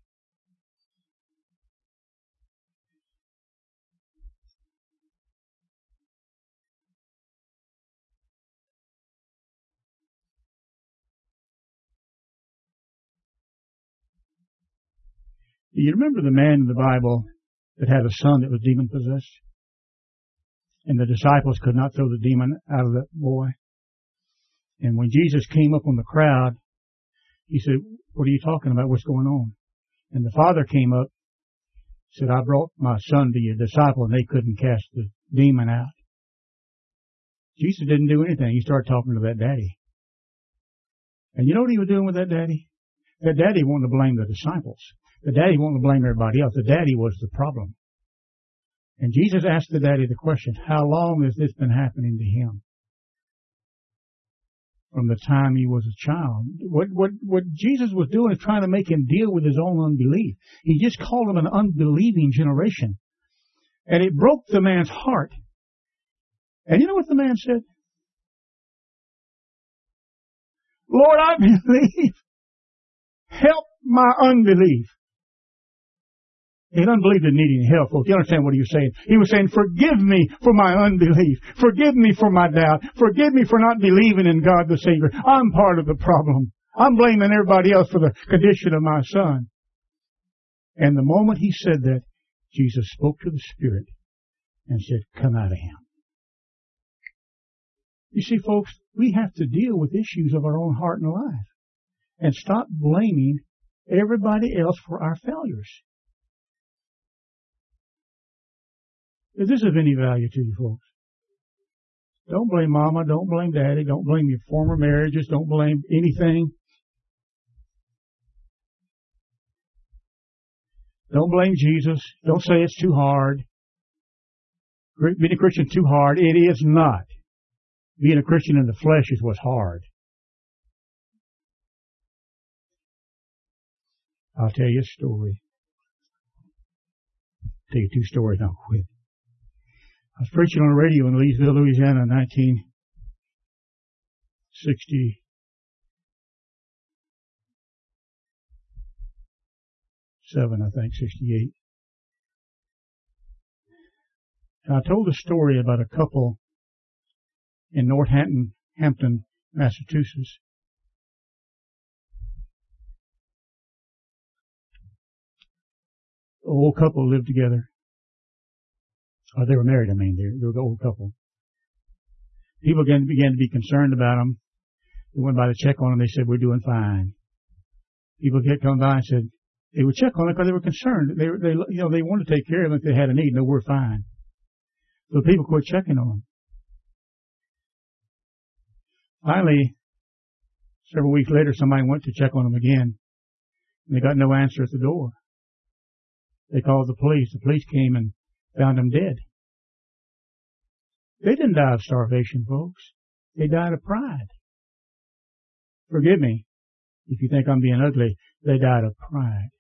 Do you remember the man in the Bible that had a son that was demon-possessed? And the disciples could not throw the demon out of that boy. And when Jesus came up on the crowd, he said, "What are you talking about? What's going on?" And the father came up, said, "I brought my son to your disciple, and they couldn't cast the demon out." Jesus didn't do anything. He started talking to that daddy. And you know what he was doing with that daddy? That daddy wanted to blame the disciples. The daddy wanted to blame everybody else. The daddy was the problem. And Jesus asked the daddy the question, how long has this been happening to him? From the time he was a child. What, what, what Jesus was doing is trying to make him deal with his own unbelief. He just called them an unbelieving generation. And it broke the man's heart. And you know what the man said? Lord, I believe. Help my unbelief. He didn't believe in needing help, folks. You understand what he was saying? He was saying, forgive me for my unbelief. Forgive me for my doubt. Forgive me for not believing in God the Savior. I'm part of the problem. I'm blaming everybody else for the condition of my son. And the moment he said that, Jesus spoke to the Spirit and said, come out of him. You see, folks, we have to deal with issues of our own heart and life and stop blaming everybody else for our failures. Is this of any value to you folks? Don't blame mama, don't blame daddy, don't blame your former marriages, don't blame anything. Don't blame Jesus. Don't say it's too hard. Being a Christian too hard. It is not. Being a Christian in the flesh is what's hard. I'll tell you a story. I'll tell you two stories and I'll quit. I was preaching on the radio in Leesville, Louisiana in nineteen sixty-seven, I think, sixty-eight. And I told a story about a couple in Northampton, Hampton, Massachusetts. An old couple lived together. Oh, they were married, I mean. They were an old couple. People began, began to be concerned about them. They went by to check on them. They said, we're doing fine. People kept coming by and said, they would check on them because they were concerned. They, they, you know, they wanted to take care of them if they had a need. No, we're fine. So people quit checking on them. Finally, several weeks later, somebody went to check on them again, and they got no answer at the door. They called the police. The police came and found them dead. They didn't die of starvation, folks. They died of pride. Forgive me if you think I'm being ugly. They died of pride.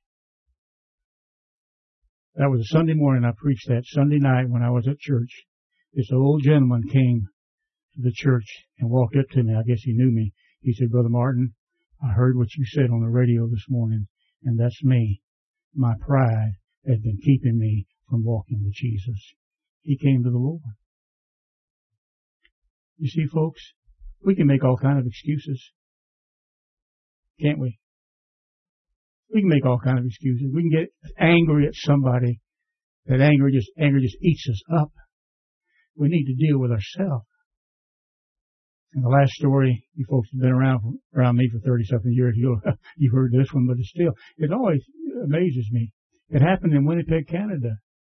That was a Sunday morning. I preached that Sunday night when I was at church. This old gentleman came to the church and walked up to me. I guess he knew me. He said, Brother Martin, I heard what you said on the radio this morning, and that's me. My pride has been keeping me from walking with Jesus. He came to the Lord. You see, folks, we can make all kinds of excuses. Can't we? We can make all kinds of excuses. We can get angry at somebody. That anger just, anger just eats us up. We need to deal with ourselves. And the last story, you folks have been around around me for thirty something years. You'll, you've heard this one, but it's still, it always amazes me. It happened in Winnipeg, Canada.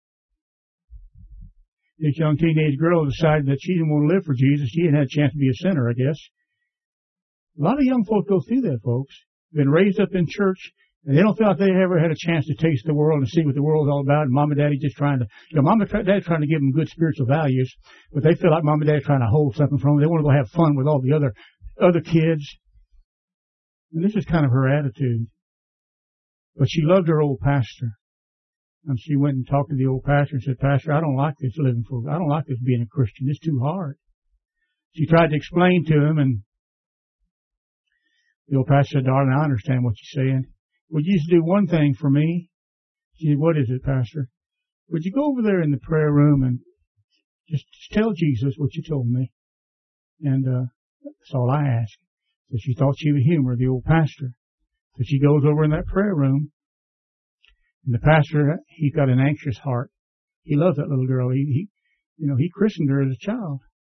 This young teenage girl decided that she didn't want to live for Jesus. She hadn't had a chance to be a sinner, I guess. A lot of young folks go through that, folks. Been raised up in church, and they don't feel like they ever had a chance to taste the world and see what the world's all about. And mom and daddy just trying to, you know, mom and daddy trying to give them good spiritual values, but they feel like mom and daddy trying to hold something from them. They want to go have fun with all the other other kids. And this is kind of her attitude. But she loved her old pastor. And she went and talked to the old pastor and said, Pastor, I don't like this living for, I don't like this being a Christian. It's too hard. She tried to explain to him, and the old pastor said, Darling, I understand what you're saying. Would you just do one thing for me? She said, What is it, Pastor? Would you go over there in the prayer room and just tell Jesus what you told me? And uh that's all I ask. So she thought she would humor the old pastor. So she goes over in that prayer room. And the pastor, he's got an anxious heart. He loves that little girl. He, he, you know, he christened her as a child.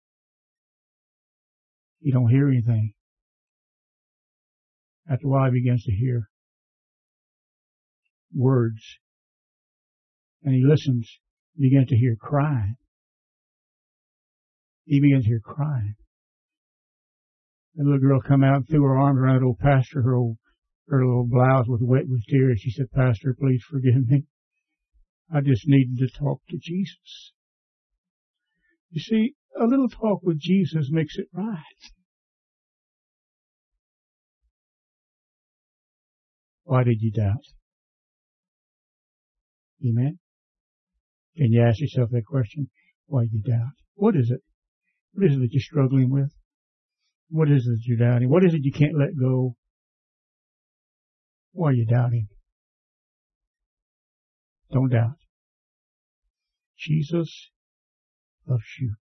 He don't hear anything. After a while, he begins to hear words. And he listens. He begins to hear crying. He begins to hear crying. The little girl come out and threw her arms around the old pastor, her old Her little blouse was wet with tears. She said, Pastor, please forgive me. I just needed to talk to Jesus. You see, a little talk with Jesus makes it right. Why did you doubt? Amen? Can you ask yourself that question? Why did you doubt? What is it? What is it that you're struggling with? What is it that you're doubting? What is it you can't let go? Why are you doubting? Don't doubt. Jesus loves you.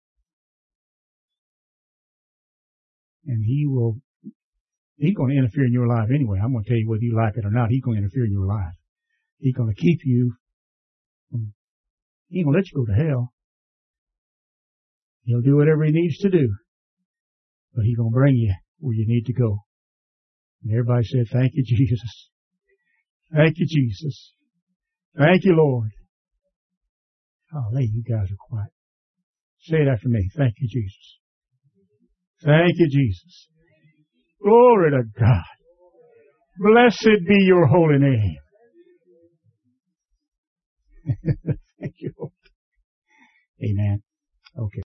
And He will, He's going to interfere in your life anyway. I'm going to tell you whether you like it or not. He's going to interfere in your life. He's going to keep you from, He ain't going to let you go to hell. He'll do whatever He needs to do. But He's going to bring you where you need to go. And everybody said, thank you, Jesus. Thank you, Jesus. Thank you, Lord. Golly, you guys are quiet. Say it after me. Thank you, Jesus. Thank you, Jesus. Glory to God. Blessed be your holy name.